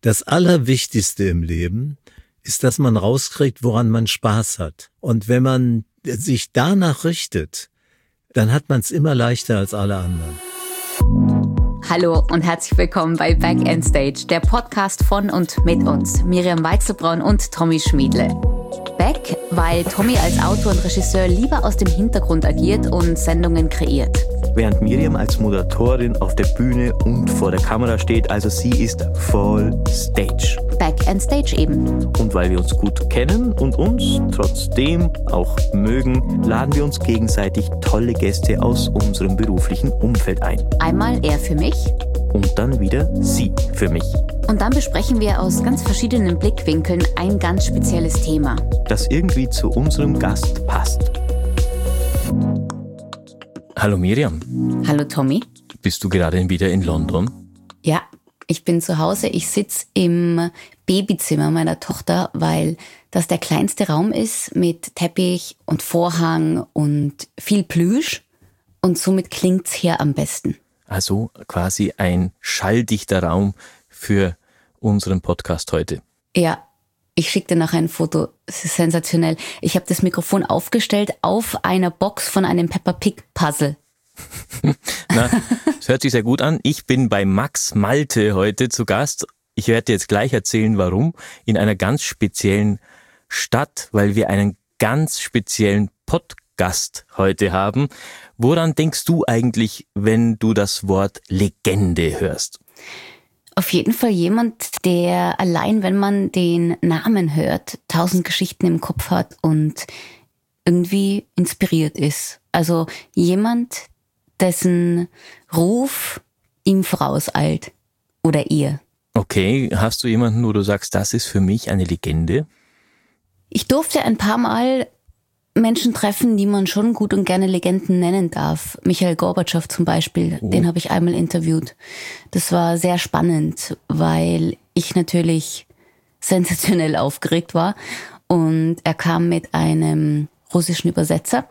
Das Allerwichtigste im Leben ist, dass man rauskriegt, woran man Spaß hat. Und wenn man sich danach richtet, dann hat man es immer leichter als alle anderen. Hallo und herzlich willkommen bei Back End Stage, der Podcast von und mit uns, Miriam Weichselbraun und Tommy Schmiedle. Back, weil Tommy als Autor und Regisseur lieber aus dem Hintergrund agiert und Sendungen kreiert. Während Miriam als Moderatorin auf der Bühne und vor der Kamera steht, also sie ist voll Stage. Back End Stage eben. Und weil wir uns gut kennen und uns trotzdem auch mögen, laden wir uns gegenseitig tolle Gäste aus unserem beruflichen Umfeld ein. Einmal er für mich. Und dann wieder sie für mich. Und dann besprechen wir aus ganz verschiedenen Blickwinkeln ein ganz spezielles Thema, das irgendwie zu unserem Gast passt. Hallo Miriam. Hallo Tommy. Bist du gerade wieder in London? Ja, ich bin zu Hause. Ich sitze im Babyzimmer meiner Tochter, weil das der kleinste Raum ist mit Teppich und Vorhang und viel Plüsch. Und somit klingt's hier am besten. Also quasi ein schalldichter Raum für unseren Podcast heute. Ja, ich schicke dir nachher ein Foto. Es ist sensationell. Ich habe das Mikrofon aufgestellt auf einer Box von einem Peppa Pig Puzzle. Na, das hört sich sehr gut an. Ich bin bei Max Malte heute zu Gast. Ich werde dir jetzt gleich erzählen, warum. In einer ganz speziellen Stadt, weil wir einen ganz speziellen Podcast heute haben. Woran denkst du eigentlich, wenn du das Wort Legende hörst? Auf jeden Fall jemand, der allein, wenn man den Namen hört, 1000 Geschichten im Kopf hat und irgendwie inspiriert ist. Also jemand, dessen Ruf ihm vorauseilt oder ihr. Okay, hast du jemanden, wo du sagst, das ist für mich eine Legende? Ich durfte ein paar Mal Menschen treffen, die man schon gut und gerne Legenden nennen darf. Michail Gorbatschow zum Beispiel, den habe ich einmal interviewt. Das war sehr spannend, weil ich natürlich sensationell aufgeregt war. Und er kam mit einem russischen Übersetzer.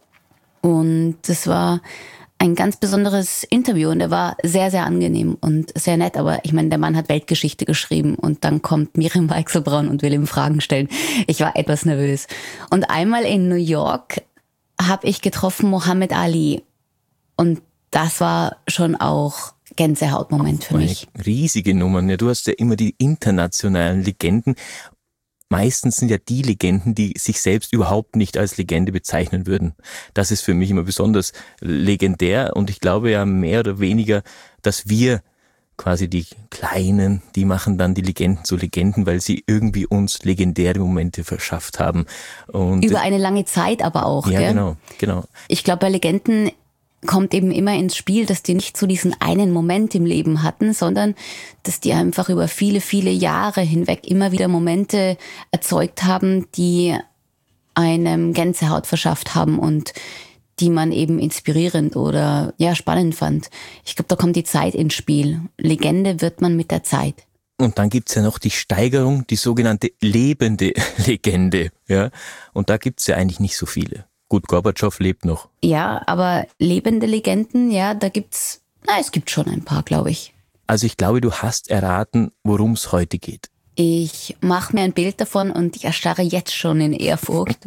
Und das war ein ganz besonderes Interview und er war sehr, sehr angenehm und sehr nett. Aber ich meine, der Mann hat Weltgeschichte geschrieben und dann kommt Miriam Weichselbraun und will ihm Fragen stellen. Ich war etwas nervös. Und einmal in New York habe ich getroffen Muhammad Ali und das war schon auch Gänsehautmoment für mich. Riesige Nummern. Ja, du hast ja immer die internationalen Legenden. Meistens sind ja die Legenden, die sich selbst überhaupt nicht als Legende bezeichnen würden. Das ist für mich immer besonders legendär und ich glaube ja mehr oder weniger, dass wir quasi die Kleinen, die machen dann die Legenden zu Legenden, weil sie irgendwie uns legendäre Momente verschafft haben. Und über eine lange Zeit aber auch. Ja, gell? Genau. Ich glaube, bei Legenden kommt eben immer ins Spiel, dass die nicht so diesen einen Moment im Leben hatten, sondern dass die einfach über viele, viele Jahre hinweg immer wieder Momente erzeugt haben, die einem Gänsehaut verschafft haben und die man eben inspirierend oder ja spannend fand. Ich glaube, da kommt die Zeit ins Spiel. Legende wird man mit der Zeit. Und dann gibt's ja noch die Steigerung, die sogenannte lebende Legende. Ja? Und da gibt's ja eigentlich nicht so viele. Gut, Gorbatschow lebt noch. Ja, aber lebende Legenden, ja, es gibt schon ein paar, glaube ich. Also ich glaube, du hast erraten, worum es heute geht. Ich mache mir ein Bild davon und ich erstarre jetzt schon in Ehrfurcht.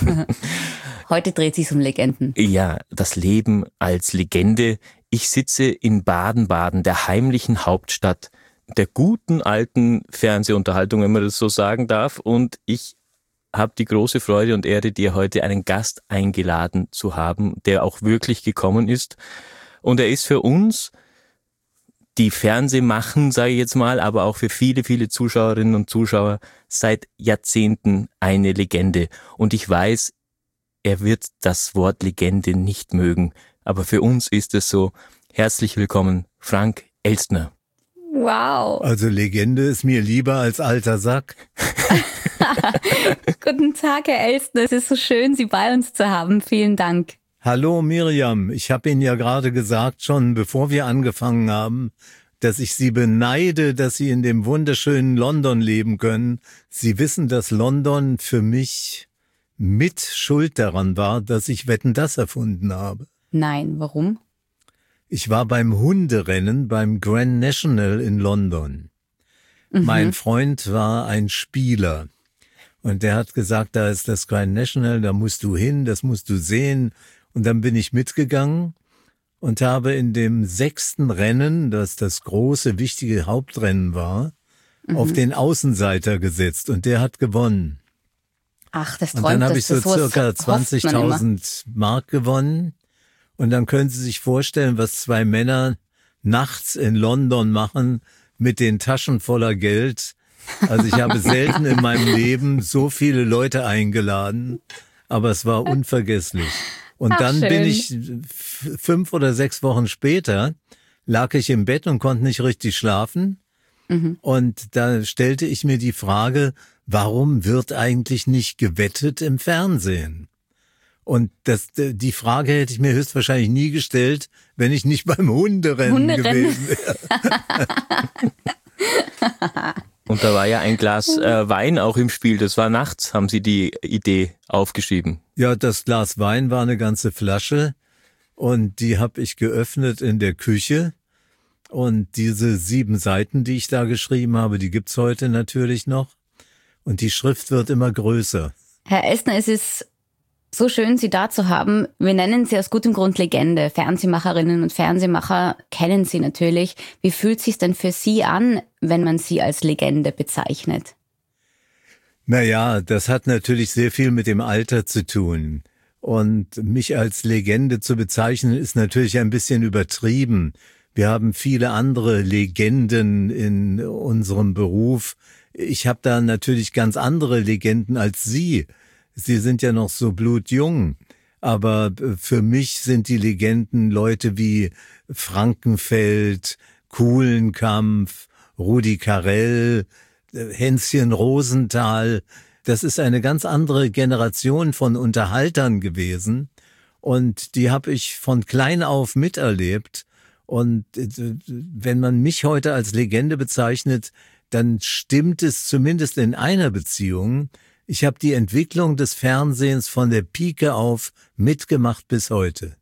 Heute dreht sich's um Legenden. Ja, das Leben als Legende. Ich sitze in Baden-Baden, der heimlichen Hauptstadt der guten alten Fernsehunterhaltung, wenn man das so sagen darf. Und ich habe die große Freude und Ehre, dir heute einen Gast eingeladen zu haben, der auch wirklich gekommen ist. Und er ist für uns, die Fernseh machen, sage ich jetzt mal, aber auch für viele, viele Zuschauerinnen und Zuschauer seit Jahrzehnten eine Legende. Und ich weiß, er wird das Wort Legende nicht mögen. Aber für uns ist es so. Herzlich willkommen, Frank Elstner. Wow. Also Legende ist mir lieber als alter Sack. Guten Tag, Herr Elstner. Es ist so schön, Sie bei uns zu haben. Vielen Dank. Hallo Miriam, ich habe Ihnen ja gerade gesagt, schon bevor wir angefangen haben, dass ich Sie beneide, dass Sie in dem wunderschönen London leben können. Sie wissen, dass London für mich mit schuld daran war, dass ich Wetten, dass erfunden habe. Nein, warum? Ich war beim Hunderennen beim Grand National in London. Mein Freund war ein Spieler und der hat gesagt, da ist das Grand National, da musst du hin, das musst du sehen. Und dann bin ich mitgegangen und habe in dem 6. Rennen, das das große, wichtige Hauptrennen war, auf den Außenseiter gesetzt und der hat gewonnen. Ach, das Und träumt. dann habe ich so sowas circa hofft man immer. 20.000 Mark gewonnen. Und dann können Sie sich vorstellen, was 2 Männer nachts in London machen mit den Taschen voller Geld. Also ich habe selten in meinem Leben so viele Leute eingeladen, aber es war unvergesslich. Und dann schön. bin ich 5 oder 6 Wochen später, lag ich im Bett und konnte nicht richtig schlafen. Und da stellte ich mir die Frage, warum wird eigentlich nicht gewettet im Fernsehen? Und die Frage hätte ich mir höchstwahrscheinlich nie gestellt, wenn ich nicht beim Hunderennen gewesen wäre. Und da war ja ein Glas Wein auch im Spiel. Das war nachts, haben Sie die Idee aufgeschrieben. Ja, das Glas Wein war eine ganze Flasche und die habe ich geöffnet in der Küche. Und diese 7 Seiten, die ich da geschrieben habe, die gibt's heute natürlich noch. Und die Schrift wird immer größer. Herr Elstner, es ist so schön, Sie da zu haben. Wir nennen Sie aus gutem Grund Legende. Fernsehmacherinnen und Fernsehmacher kennen Sie natürlich. Wie fühlt es sich denn für Sie an, wenn man Sie als Legende bezeichnet? Naja, das hat natürlich sehr viel mit dem Alter zu tun. Und mich als Legende zu bezeichnen, ist natürlich ein bisschen übertrieben. Wir haben viele andere Legenden in unserem Beruf. Ich habe da natürlich ganz andere Legenden als Sie. Sie sind ja noch so blutjung. Aber für mich sind die Legenden Leute wie Frankenfeld, Kuhlenkampf, Rudi Carrell, Hänschen Rosenthal. Das ist eine ganz andere Generation von Unterhaltern gewesen. Und die habe ich von klein auf miterlebt. Und wenn man mich heute als Legende bezeichnet, dann stimmt es zumindest in einer Beziehung. Ich habe die Entwicklung des Fernsehens von der Pike auf mitgemacht bis heute.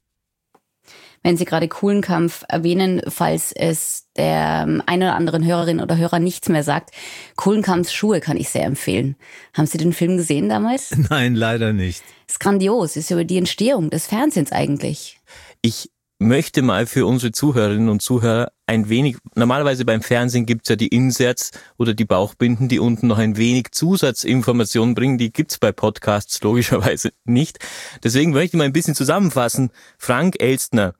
Wenn Sie gerade Kuhlenkampf erwähnen, falls es der einen oder anderen Hörerin oder Hörer nichts mehr sagt, Kuhlenkampfs Schuhe kann ich sehr empfehlen. Haben Sie den Film gesehen damals? Nein, leider nicht. Ist grandios, ist über die Entstehung des Fernsehens eigentlich. Ich möchte mal für unsere Zuhörerinnen und Zuhörer ein wenig, normalerweise beim Fernsehen gibt's ja die Inserts oder die Bauchbinden, die unten noch ein wenig Zusatzinformationen bringen, die gibt's bei Podcasts logischerweise nicht. Deswegen möchte ich mal ein bisschen zusammenfassen. Frank Elstner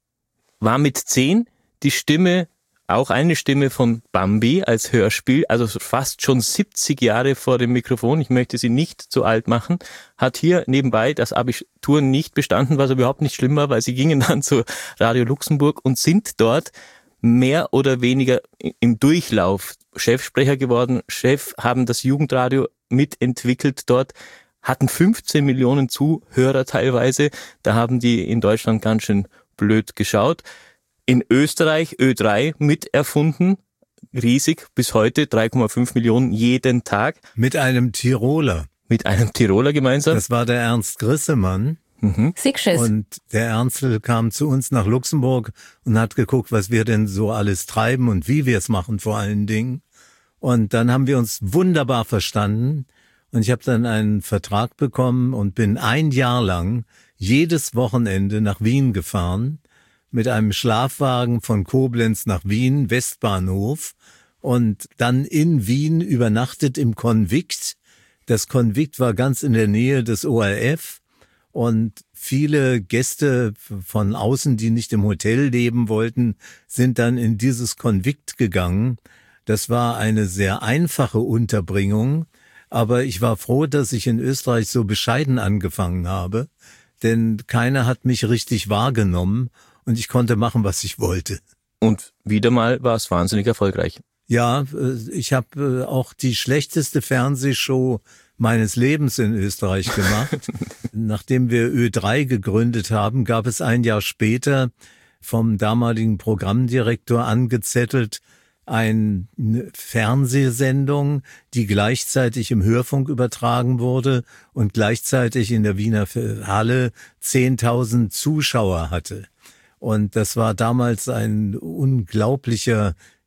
war mit 10 die Stimme, auch eine Stimme von Bambi als Hörspiel, also fast schon 70 Jahre vor dem Mikrofon. Ich möchte Sie nicht zu alt machen. Hat hier nebenbei das Abitur nicht bestanden, was überhaupt nicht schlimm war, weil Sie gingen dann zu Radio Luxemburg und sind dort mehr oder weniger im Durchlauf Chefsprecher geworden. Haben das Jugendradio mitentwickelt dort, hatten 15 Millionen Zuhörer teilweise. Da haben die in Deutschland ganz schön blöd geschaut. In Österreich Ö3 miterfunden, riesig, bis heute 3,5 Millionen jeden Tag. Mit einem Tiroler. Mit einem Tiroler gemeinsam. Das war der Ernst Grissemann. Sigschiss. Und der Ernstl kam zu uns nach Luxemburg und hat geguckt, was wir denn so alles treiben und wie wir es machen vor allen Dingen. Und dann haben wir uns wunderbar verstanden. Und ich habe dann einen Vertrag bekommen und bin 1 Jahr lang jedes Wochenende nach Wien gefahren. Mit einem Schlafwagen von Koblenz nach Wien, Westbahnhof, und dann in Wien übernachtet im Konvikt. Das Konvikt war ganz in der Nähe des ORF und viele Gäste von außen, die nicht im Hotel leben wollten, sind dann in dieses Konvikt gegangen. Das war eine sehr einfache Unterbringung, aber ich war froh, dass ich in Österreich so bescheiden angefangen habe, denn keiner hat mich richtig wahrgenommen. Und ich konnte machen, was ich wollte. Und wieder mal war es wahnsinnig erfolgreich. Ja, ich habe auch die schlechteste Fernsehshow meines Lebens in Österreich gemacht. Nachdem wir Ö3 gegründet haben, gab es 1 Jahr später vom damaligen Programmdirektor angezettelt eine Fernsehsendung, die gleichzeitig im Hörfunk übertragen wurde und gleichzeitig in der Wiener Halle 10.000 Zuschauer hatte. Und das war damals ein unglaublicher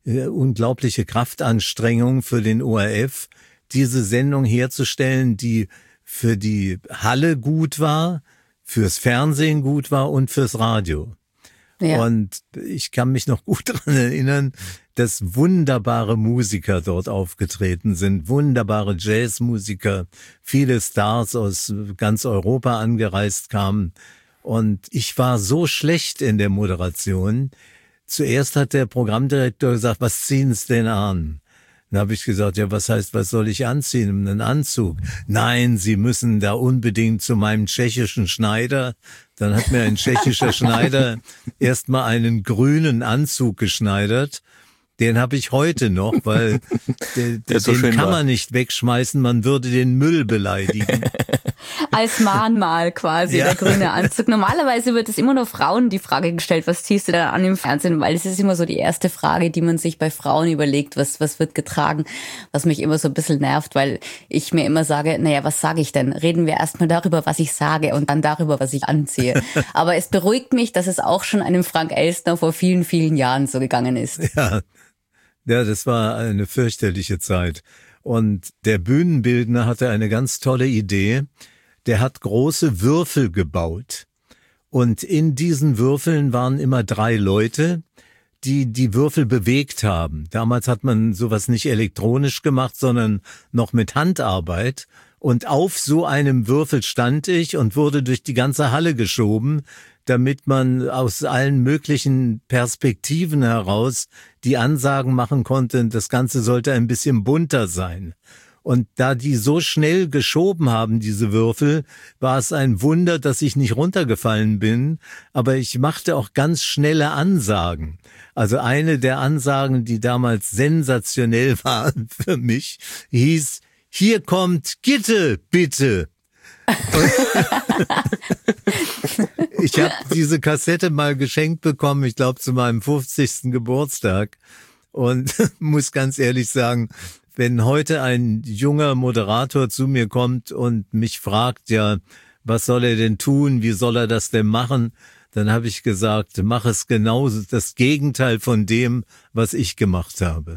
unglaubliche Kraftanstrengung für den ORF, diese Sendung herzustellen, die für die Halle gut war, fürs Fernsehen gut war und fürs Radio. Ja. Und ich kann mich noch gut daran erinnern, dass wunderbare Musiker dort aufgetreten sind, wunderbare Jazzmusiker, viele Stars aus ganz Europa angereist kamen. Und ich war so schlecht in der Moderation. Zuerst hat der Programmdirektor gesagt, was ziehen Sie denn an? Dann habe ich gesagt, ja, was heißt, was soll ich anziehen? Einen Anzug? Nein, Sie müssen da unbedingt zu meinem tschechischen Schneider. Dann hat mir ein tschechischer Schneider erstmal einen grünen Anzug geschneidert. Den habe ich heute noch, weil den kann man nicht wegschmeißen, man würde den Müll beleidigen. Als Mahnmal quasi, ja. Der grüne Anzug. Normalerweise wird es immer nur Frauen die Frage gestellt, was ziehst du da an im Fernsehen? Weil es ist immer so die erste Frage, die man sich bei Frauen überlegt, was wird getragen, was mich immer so ein bisschen nervt, weil ich mir immer sage, naja, was sage ich denn? Reden wir erstmal darüber, was ich sage und dann darüber, was ich anziehe. Aber es beruhigt mich, dass es auch schon einem Frank Elstner vor vielen, vielen Jahren so gegangen ist. Ja, das war eine fürchterliche Zeit. Und der Bühnenbildner hatte eine ganz tolle Idee. Der hat große Würfel gebaut. Und in diesen Würfeln waren immer 3 Leute, die die Würfel bewegt haben. Damals hat man sowas nicht elektronisch gemacht, sondern noch mit Handarbeit. Und auf so einem Würfel stand ich und wurde durch die ganze Halle geschoben, damit man aus allen möglichen Perspektiven heraus die Ansagen machen konnte, das Ganze sollte ein bisschen bunter sein. Und da die so schnell geschoben haben, diese Würfel, war es ein Wunder, dass ich nicht runtergefallen bin, aber ich machte auch ganz schnelle Ansagen. Also eine der Ansagen, die damals sensationell waren für mich, hieß, hier kommt Gitte, bitte. Ich habe diese Kassette mal geschenkt bekommen, ich glaube zu meinem 50. Geburtstag und muss ganz ehrlich sagen, wenn heute ein junger Moderator zu mir kommt und mich fragt, ja, was soll er denn tun, wie soll er das denn machen, dann habe ich gesagt, mach es genauso, das Gegenteil von dem, was ich gemacht habe.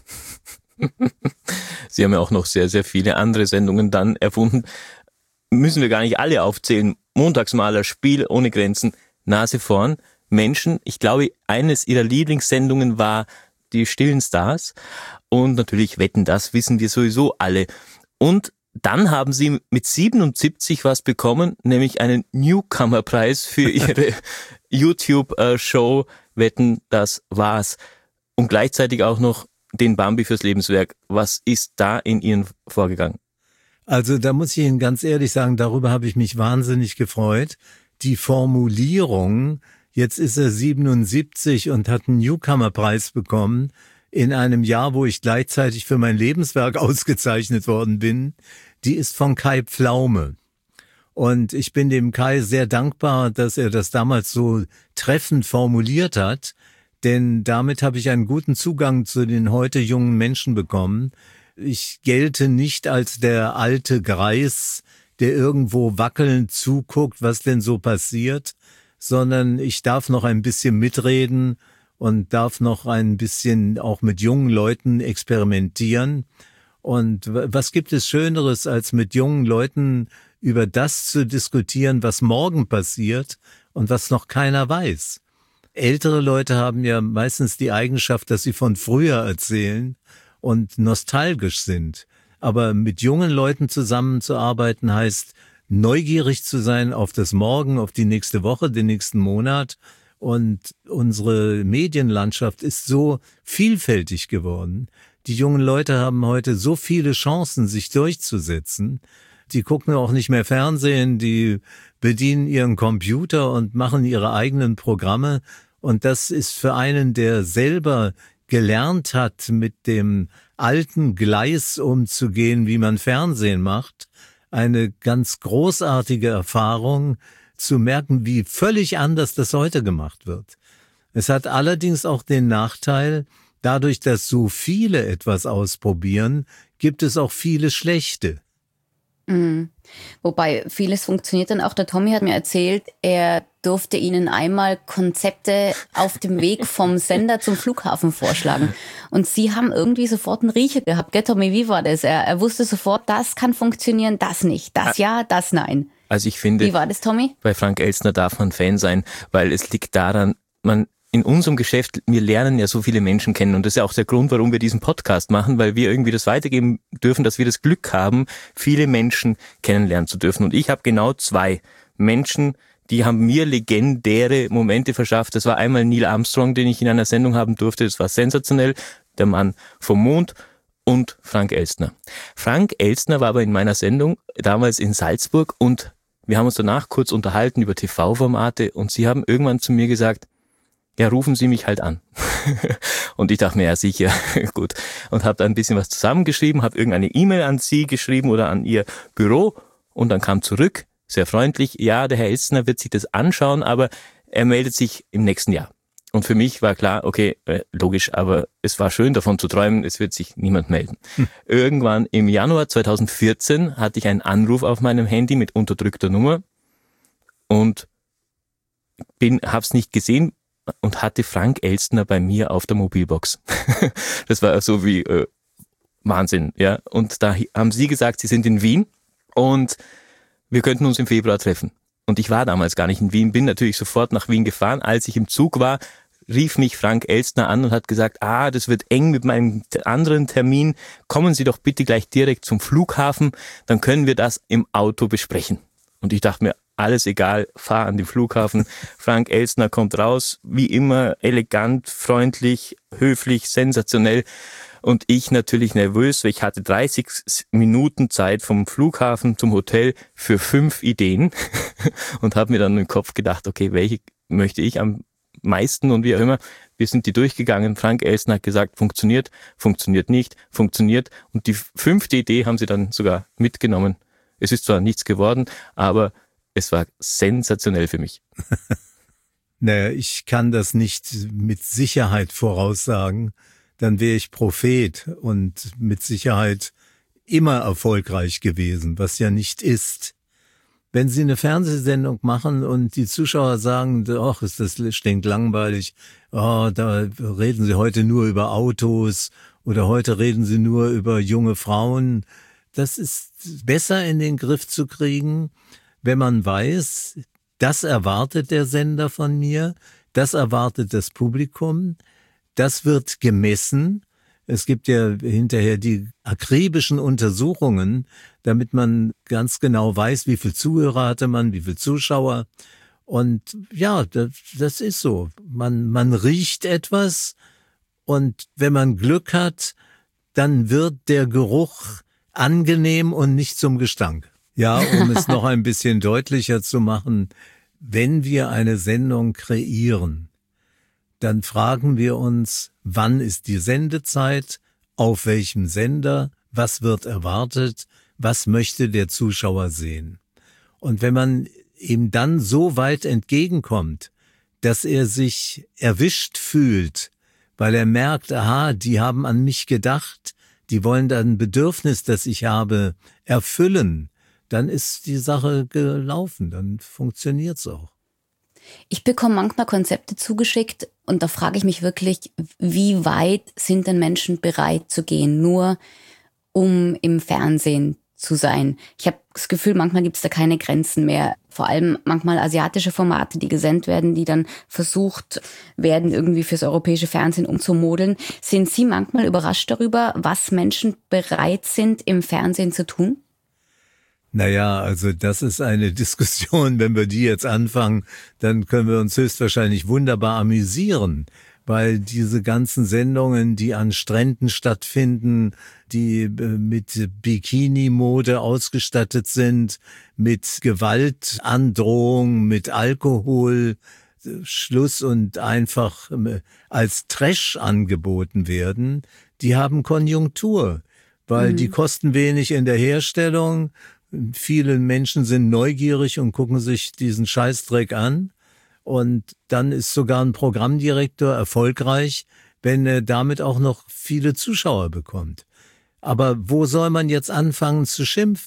Sie haben ja auch noch sehr, sehr viele andere Sendungen dann erfunden. Müssen wir gar nicht alle aufzählen. Montagsmaler, Spiel ohne Grenzen, Nase vorn, Menschen. Ich glaube, eines ihrer Lieblingssendungen war die stillen Stars. Und natürlich Wetten, das wissen wir sowieso alle. Und dann haben sie mit 77 was bekommen, nämlich einen Newcomer-Preis für ihre YouTube-Show Wetten, das war's. Und gleichzeitig auch noch den Bambi fürs Lebenswerk. Was ist da in Ihnen vorgegangen? Also da muss ich Ihnen ganz ehrlich sagen, darüber habe ich mich wahnsinnig gefreut. Die Formulierung, jetzt ist er 77 und hat einen Newcomer-Preis bekommen, in einem Jahr, wo ich gleichzeitig für mein Lebenswerk ausgezeichnet worden bin, die ist von Kai Pflaume. Und ich bin dem Kai sehr dankbar, dass er das damals so treffend formuliert hat, denn damit habe ich einen guten Zugang zu den heute jungen Menschen bekommen. Ich gelte nicht als der alte Greis, der irgendwo wackelnd zuguckt, was denn so passiert, sondern ich darf noch ein bisschen mitreden und darf noch ein bisschen auch mit jungen Leuten experimentieren. Und was gibt es Schöneres, als mit jungen Leuten über das zu diskutieren, was morgen passiert und was noch keiner weiß? Ältere Leute haben ja meistens die Eigenschaft, dass sie von früher erzählen und nostalgisch sind. Aber mit jungen Leuten zusammenzuarbeiten heißt, neugierig zu sein auf das Morgen, auf die nächste Woche, den nächsten Monat. Und unsere Medienlandschaft ist so vielfältig geworden. Die jungen Leute haben heute so viele Chancen, sich durchzusetzen. Die gucken auch nicht mehr Fernsehen, die bedienen ihren Computer und machen ihre eigenen Programme. Und das ist für einen, der selber gelernt hat, mit dem alten Gleis umzugehen, wie man Fernsehen macht, eine ganz großartige Erfahrung, zu merken, wie völlig anders das heute gemacht wird. Es hat allerdings auch den Nachteil, dadurch, dass so viele etwas ausprobieren, gibt es auch viele schlechte. Mhm. Wobei vieles funktioniert dann auch. Der Tommy hat mir erzählt, er durfte Ihnen einmal Konzepte auf dem Weg vom Sender zum Flughafen vorschlagen. Und Sie haben irgendwie sofort einen Riecher gehabt. Gell, Tommy, wie war das? Er wusste sofort, das kann funktionieren, das nicht. Das ja, das nein. Also ich finde, wie war das, Tommy? Bei Frank Elstner darf man Fan sein, weil es liegt daran, in unserem Geschäft, wir lernen ja so viele Menschen kennen und das ist ja auch der Grund, warum wir diesen Podcast machen, weil wir irgendwie das weitergeben dürfen, dass wir das Glück haben, viele Menschen kennenlernen zu dürfen. Und ich habe genau 2 Menschen, die haben mir legendäre Momente verschafft. Das war einmal Neil Armstrong, den ich in einer Sendung haben durfte, das war sensationell, der Mann vom Mond, und Frank Elstner. Frank Elstner war aber in meiner Sendung damals in Salzburg und wir haben uns danach kurz unterhalten über TV-Formate und Sie haben irgendwann zu mir gesagt, ja, rufen Sie mich halt an. Und ich dachte mir, ja sicher, gut. Und habe da ein bisschen was zusammengeschrieben, habe irgendeine E-Mail an Sie geschrieben oder an Ihr Büro und dann kam zurück, sehr freundlich, ja, der Herr Elstner wird sich das anschauen, aber er meldet sich im nächsten Jahr. Und für mich war klar, okay, logisch, aber es war schön davon zu träumen, es wird sich niemand melden. Irgendwann im Januar 2014 hatte ich einen Anruf auf meinem Handy mit unterdrückter Nummer und hab's nicht gesehen, und hatte Frank Elstner bei mir auf der Mobilbox. Das war so wie Wahnsinn, ja. Und da haben Sie gesagt, Sie sind in Wien und wir könnten uns im Februar treffen. Und ich war damals gar nicht in Wien, bin natürlich sofort nach Wien gefahren. Als ich im Zug war, rief mich Frank Elstner an und hat gesagt, das wird eng mit meinem anderen Termin. Kommen Sie doch bitte gleich direkt zum Flughafen, dann können wir das im Auto besprechen. Und ich dachte mir, alles egal, fahr an den Flughafen. Frank Elstner kommt raus, wie immer elegant, freundlich, höflich, sensationell. Und ich natürlich nervös, weil ich hatte 30 Minuten Zeit vom Flughafen zum Hotel für 5 Ideen und habe mir dann im Kopf gedacht, okay, welche möchte ich am meisten und wie auch immer. Wir sind die durchgegangen. Frank Elstner hat gesagt, funktioniert, funktioniert nicht, funktioniert. Und die 5. Idee haben sie dann sogar mitgenommen. Es ist zwar nichts geworden, aber es war sensationell für mich. Naja, ich kann das nicht mit Sicherheit voraussagen. Dann wäre ich Prophet und mit Sicherheit immer erfolgreich gewesen, was ja nicht ist. Wenn Sie eine Fernsehsendung machen und die Zuschauer sagen, ach, ist das stinkt langweilig, da reden Sie heute nur über Autos oder heute reden Sie nur über junge Frauen, das ist besser in den Griff zu kriegen, wenn man weiß, das erwartet der Sender von mir, das erwartet das Publikum, das wird gemessen. Es gibt ja hinterher die akribischen Untersuchungen, damit man ganz genau weiß, wie viel Zuhörer hatte man, wie viel Zuschauer. Und ja, das ist so. Man riecht etwas und wenn man Glück hat, dann wird der Geruch angenehm und nicht zum Gestank. Ja, um es noch ein bisschen deutlicher zu machen, wenn wir eine Sendung kreieren, dann fragen wir uns, wann ist die Sendezeit, auf welchem Sender, was wird erwartet, was möchte der Zuschauer sehen. Und wenn man ihm dann so weit entgegenkommt, dass er sich erwischt fühlt, weil er merkt, aha, die haben an mich gedacht, die wollen dann ein Bedürfnis, das ich habe, erfüllen, dann ist die Sache gelaufen, dann funktioniert's auch. Ich bekomme manchmal Konzepte zugeschickt und da frage ich mich wirklich, wie weit sind denn Menschen bereit zu gehen, nur um im Fernsehen zu sein. Ich habe das Gefühl, manchmal gibt es da keine Grenzen mehr. Vor allem manchmal asiatische Formate, die gesendet werden, die dann versucht werden, irgendwie fürs europäische Fernsehen umzumodeln. Sind Sie manchmal überrascht darüber, was Menschen bereit sind, im Fernsehen zu tun? Naja, also das ist eine Diskussion, wenn wir die jetzt anfangen, dann können wir uns höchstwahrscheinlich wunderbar amüsieren, weil diese ganzen Sendungen, die an Stränden stattfinden, die mit Bikini-Mode ausgestattet sind, mit Gewaltandrohung, mit Alkohol, Schluss und einfach als Trash angeboten werden, die haben Konjunktur, weil die kosten wenig in der Herstellung. Viele Menschen sind neugierig und gucken sich diesen Scheißdreck an. Und dann ist sogar ein Programmdirektor erfolgreich, wenn er damit auch noch viele Zuschauer bekommt. Aber wo soll man jetzt anfangen zu schimpfen?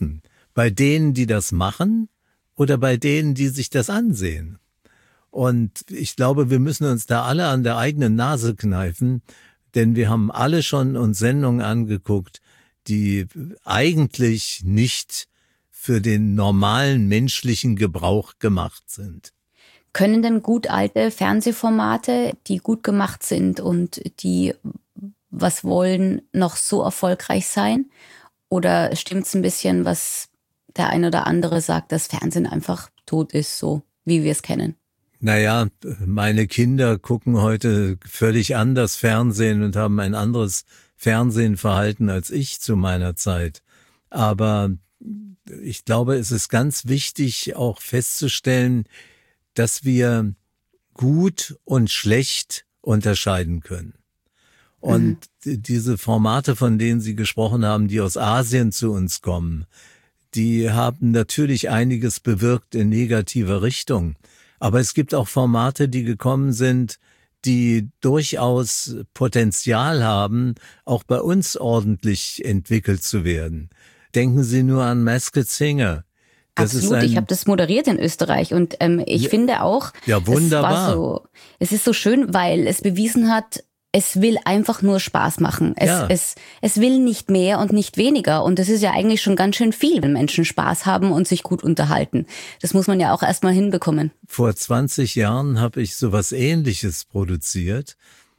Bei denen, die das machen oder bei denen, die sich das ansehen? Und ich glaube, wir müssen uns da alle an der eigenen Nase kneifen, denn wir haben alle schon uns Sendungen angeguckt, die eigentlich nicht für den normalen menschlichen Gebrauch gemacht sind. Können denn gut alte Fernsehformate, die gut gemacht sind und die was wollen, noch so erfolgreich sein? Oder stimmt's ein bisschen, was der ein oder andere sagt, dass Fernsehen einfach tot ist, so wie wir es kennen? Naja, meine Kinder gucken heute völlig anders Fernsehen und haben ein anderes Fernsehverhalten als ich zu meiner Zeit. Aber ich glaube, es ist ganz wichtig, auch festzustellen, dass wir gut und schlecht unterscheiden können. Und diese Formate, von denen Sie gesprochen haben, die aus Asien zu uns kommen, die haben natürlich einiges bewirkt in negativer Richtung. Aber es gibt auch Formate, die gekommen sind, die durchaus Potenzial haben, auch bei uns ordentlich entwickelt zu werden. Denken Sie nur an Masked Singer. Das Absolut, ich habe das moderiert in Österreich und ich finde auch, ja, wunderbar. Es ist so schön, weil es bewiesen hat, es will einfach nur Spaß machen. Es will nicht mehr und nicht weniger. Und das ist ja eigentlich schon ganz schön viel, wenn Menschen Spaß haben und sich gut unterhalten. Das muss man ja auch erstmal hinbekommen. Vor 20 Jahren habe ich sowas Ähnliches produziert.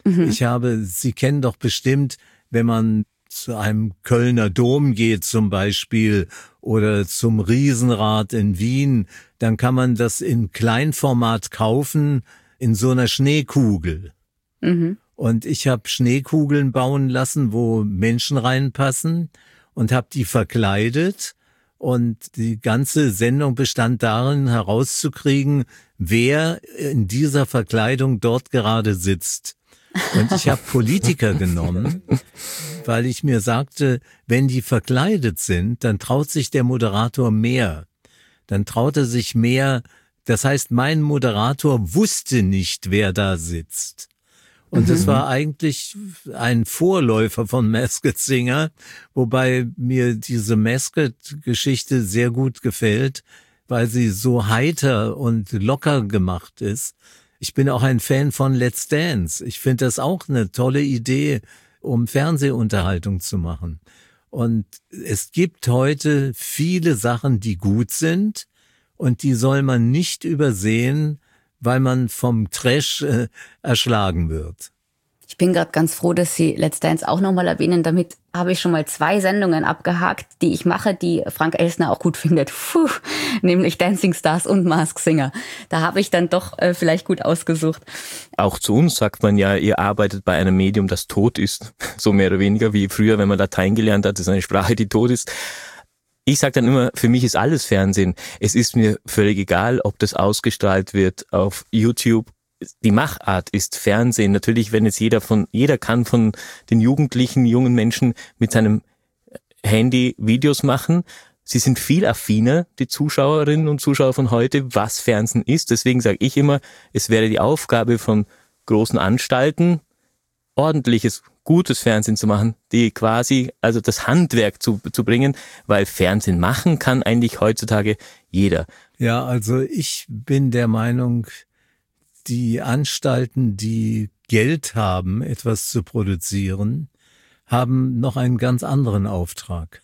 Sie kennen doch bestimmt, wenn man zu einem Kölner Dom geht zum Beispiel oder zum Riesenrad in Wien, dann kann man das in Kleinformat kaufen, in so einer Schneekugel. Und ich habe Schneekugeln bauen lassen, wo Menschen reinpassen und habe die verkleidet. Und die ganze Sendung bestand darin, herauszukriegen, wer in dieser Verkleidung dort gerade sitzt. Und ich habe Politiker genommen, weil ich mir sagte, wenn die verkleidet sind, dann traut sich der Moderator mehr. Dann traut er sich mehr. Das heißt, mein Moderator wusste nicht, wer da sitzt. Und das war eigentlich ein Vorläufer von Masked Singer, wobei mir diese Masked-Geschichte sehr gut gefällt, weil sie so heiter und locker gemacht ist. Ich bin auch ein Fan von Let's Dance. Ich finde das auch eine tolle Idee, um Fernsehunterhaltung zu machen. Und es gibt heute viele Sachen, die gut sind und die soll man nicht übersehen, weil man vom Trash erschlagen wird. Ich bin gerade ganz froh, dass Sie Let's Dance auch nochmal erwähnen. Damit habe ich schon mal 2 Sendungen abgehakt, die ich mache, die Frank Elstner auch gut findet. Nämlich Dancing Stars und Masked Singer. Da habe ich dann doch vielleicht gut ausgesucht. Auch zu uns sagt man ja, ihr arbeitet bei einem Medium, das tot ist. So mehr oder weniger wie früher, wenn man Latein gelernt hat. Das ist eine Sprache, die tot ist. Ich sage dann immer, für mich ist alles Fernsehen. Es ist mir völlig egal, ob das ausgestrahlt wird auf YouTube. Die Machart ist Fernsehen. Natürlich, wenn jetzt jeder kann von den jugendlichen, jungen Menschen mit seinem Handy Videos machen. Sie sind viel affiner, die Zuschauerinnen und Zuschauer von heute, was Fernsehen ist. Deswegen sage ich immer, es wäre die Aufgabe von großen Anstalten, ordentliches, gutes Fernsehen zu machen, die quasi, also das Handwerk zu bringen, weil Fernsehen machen kann eigentlich heutzutage jeder. Ja, also ich bin der Meinung, die Anstalten, die Geld haben, etwas zu produzieren, haben noch einen ganz anderen Auftrag,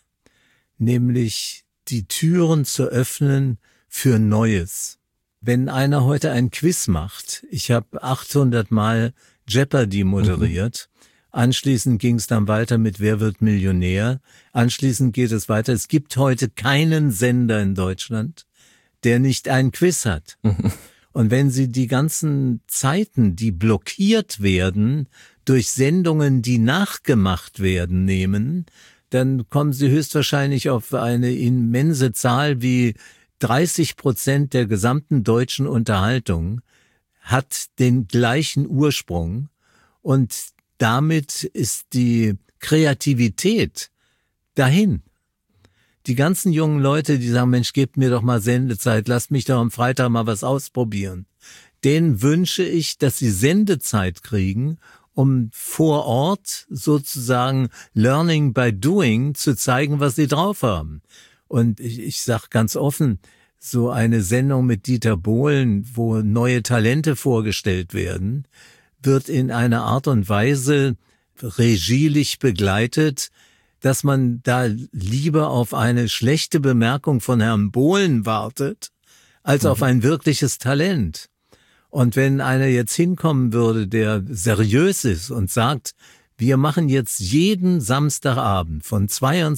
nämlich die Türen zu öffnen für Neues. Wenn einer heute ein Quiz macht, ich habe 800 Mal Jeopardy moderiert, anschließend ging es dann weiter mit Wer wird Millionär, anschließend geht es weiter. Es gibt heute keinen Sender in Deutschland, der nicht einen Quiz hat. Und wenn Sie die ganzen Zeiten, die blockiert werden durch Sendungen, die nachgemacht werden, nehmen, dann kommen Sie höchstwahrscheinlich auf eine immense Zahl wie 30% der gesamten deutschen Unterhaltung hat den gleichen Ursprung und damit ist die Kreativität dahin. Die ganzen jungen Leute, die sagen, Mensch, gebt mir doch mal Sendezeit, lasst mich doch am Freitag mal was ausprobieren. Denen wünsche ich, dass sie Sendezeit kriegen, um vor Ort sozusagen Learning by Doing zu zeigen, was sie drauf haben. Und ich sag ganz offen, so eine Sendung mit Dieter Bohlen, wo neue Talente vorgestellt werden, wird in einer Art und Weise regielich begleitet, dass man da lieber auf eine schlechte Bemerkung von Herrn Bohlen wartet, als auf ein wirkliches Talent. Und wenn einer jetzt hinkommen würde, der seriös ist und sagt, wir machen jetzt jeden Samstagabend von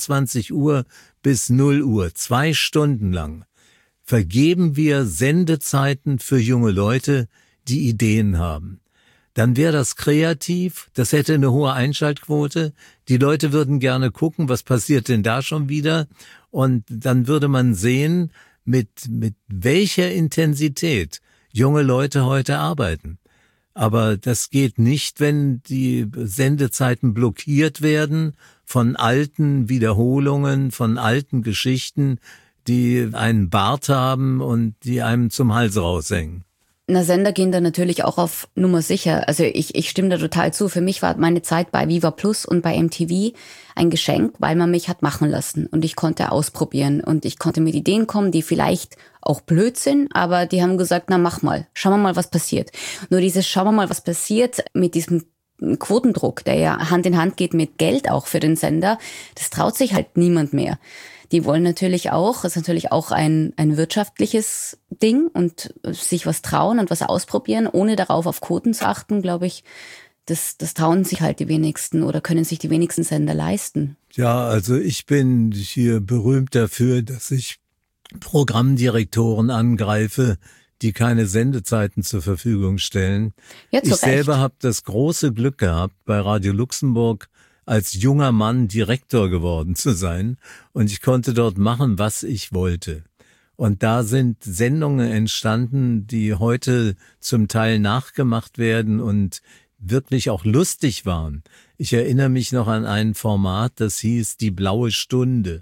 22 Uhr bis 0 Uhr, 2 Stunden lang, vergeben wir Sendezeiten für junge Leute, die Ideen haben. Dann wäre das kreativ, das hätte eine hohe Einschaltquote, die Leute würden gerne gucken, was passiert denn da schon wieder, und dann würde man sehen, mit welcher Intensität junge Leute heute arbeiten. Aber das geht nicht, wenn die Sendezeiten blockiert werden von alten Wiederholungen, von alten Geschichten, die einen Bart haben und die einem zum Hals raushängen. Na, Sender gehen da natürlich auch auf Nummer sicher. Also ich stimme da total zu. Für mich war meine Zeit bei Viva Plus und bei MTV ein Geschenk, weil man mich hat machen lassen und ich konnte ausprobieren und ich konnte mit Ideen kommen, die vielleicht auch blöd sind, aber die haben gesagt, na mach mal, schauen wir mal, was passiert. Nur dieses schauen wir mal, was passiert mit diesem Quotendruck, der ja Hand in Hand geht mit Geld auch für den Sender, das traut sich halt niemand mehr. Die wollen natürlich auch, ist natürlich auch ein wirtschaftliches Ding und sich was trauen und was ausprobieren, ohne darauf auf Quoten zu achten, glaube ich, das trauen sich halt die wenigsten oder können sich die wenigsten Sender leisten. Ja, also ich bin hier berühmt dafür, dass ich Programmdirektoren angreife, die keine Sendezeiten zur Verfügung stellen. Ja, zu ich Recht. selber habe das große Glück gehabt, bei Radio Luxemburg als junger Mann Direktor geworden zu sein, und ich konnte dort machen, was ich wollte. Und da sind Sendungen entstanden, die heute zum Teil nachgemacht werden und wirklich auch lustig waren. Ich erinnere mich noch an ein Format, das hieß Die blaue Stunde.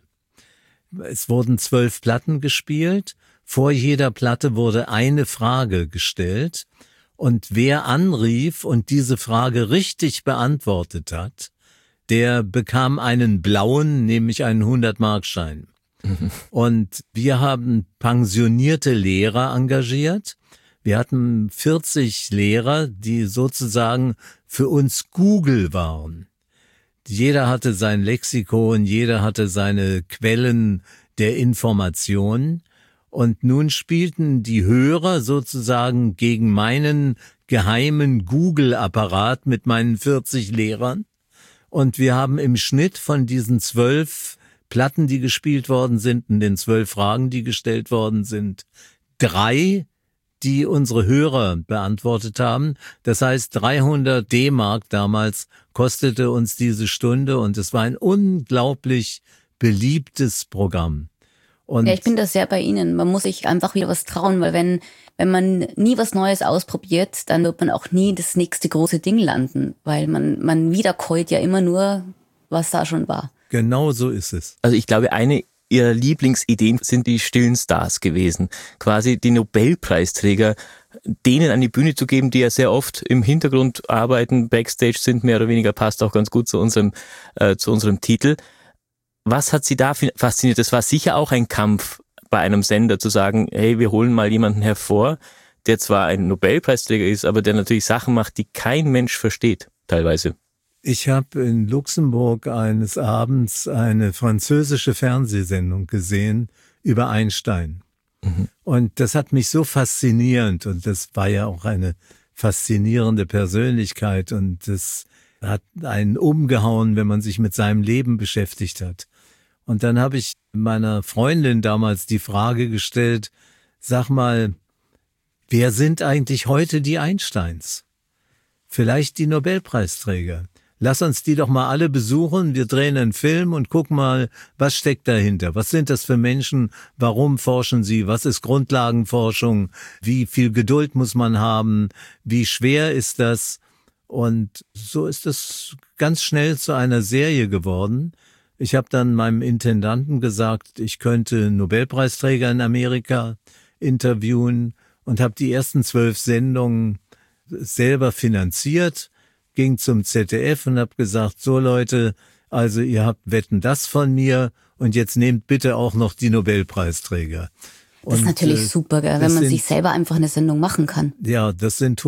Es wurden 12 Platten gespielt, vor jeder Platte wurde eine Frage gestellt, und wer anrief und diese Frage richtig beantwortet hat, der bekam einen blauen, nämlich einen 100-Markschein. Und wir haben pensionierte Lehrer engagiert. Wir hatten 40 Lehrer, die sozusagen für uns Google waren. Jeder hatte sein Lexikon, jeder hatte seine Quellen der Information. Und nun spielten die Hörer sozusagen gegen meinen geheimen Google-Apparat mit meinen 40 Lehrern. Und wir haben im Schnitt von diesen 12 Platten, die gespielt worden sind, und den 12 Fragen, die gestellt worden sind, 3, die unsere Hörer beantwortet haben. Das heißt, 300 D-Mark damals kostete uns diese Stunde, und es war ein unglaublich beliebtes Programm. Und ja, ich bin da sehr bei Ihnen. Man muss sich einfach wieder was trauen, weil wenn man nie was Neues ausprobiert, dann wird man auch nie das nächste große Ding landen, weil man wiederkäut ja immer nur, was da schon war. Genau so ist es. Also ich glaube, eine Ihrer Lieblingsideen sind die stillen Stars gewesen. Quasi die Nobelpreisträger, denen an die Bühne zu geben, die ja sehr oft im Hintergrund arbeiten, Backstage sind, mehr oder weniger, passt auch ganz gut zu unserem Titel. Was hat Sie da fasziniert? Das war sicher auch ein Kampf bei einem Sender, zu sagen, hey, wir holen mal jemanden hervor, der zwar ein Nobelpreisträger ist, aber der natürlich Sachen macht, die kein Mensch versteht, teilweise. Ich habe in Luxemburg eines Abends eine französische Fernsehsendung gesehen über Einstein. Mhm. Und das hat mich so faszinierend, und das war ja auch eine faszinierende Persönlichkeit, und das hat einen umgehauen, wenn man sich mit seinem Leben beschäftigt hat. Und dann habe ich meiner Freundin damals die Frage gestellt, sag mal, wer sind eigentlich heute die Einsteins? Vielleicht die Nobelpreisträger. Lass uns die doch mal alle besuchen, wir drehen einen Film und gucken mal, was steckt dahinter? Was sind das für Menschen? Warum forschen sie? Was ist Grundlagenforschung? Wie viel Geduld muss man haben? Wie schwer ist das? Und so ist es ganz schnell zu einer Serie geworden. Ich habe dann meinem Intendanten gesagt, ich könnte Nobelpreisträger in Amerika interviewen, und habe die ersten 12 Sendungen selber finanziert, ging zum ZDF und habe gesagt, so Leute, Also ihr habt Wetten, das von mir und jetzt nehmt bitte auch noch die Nobelpreisträger. Das ist natürlich super, gell, wenn man sich selber einfach eine Sendung machen kann. Ja, das sind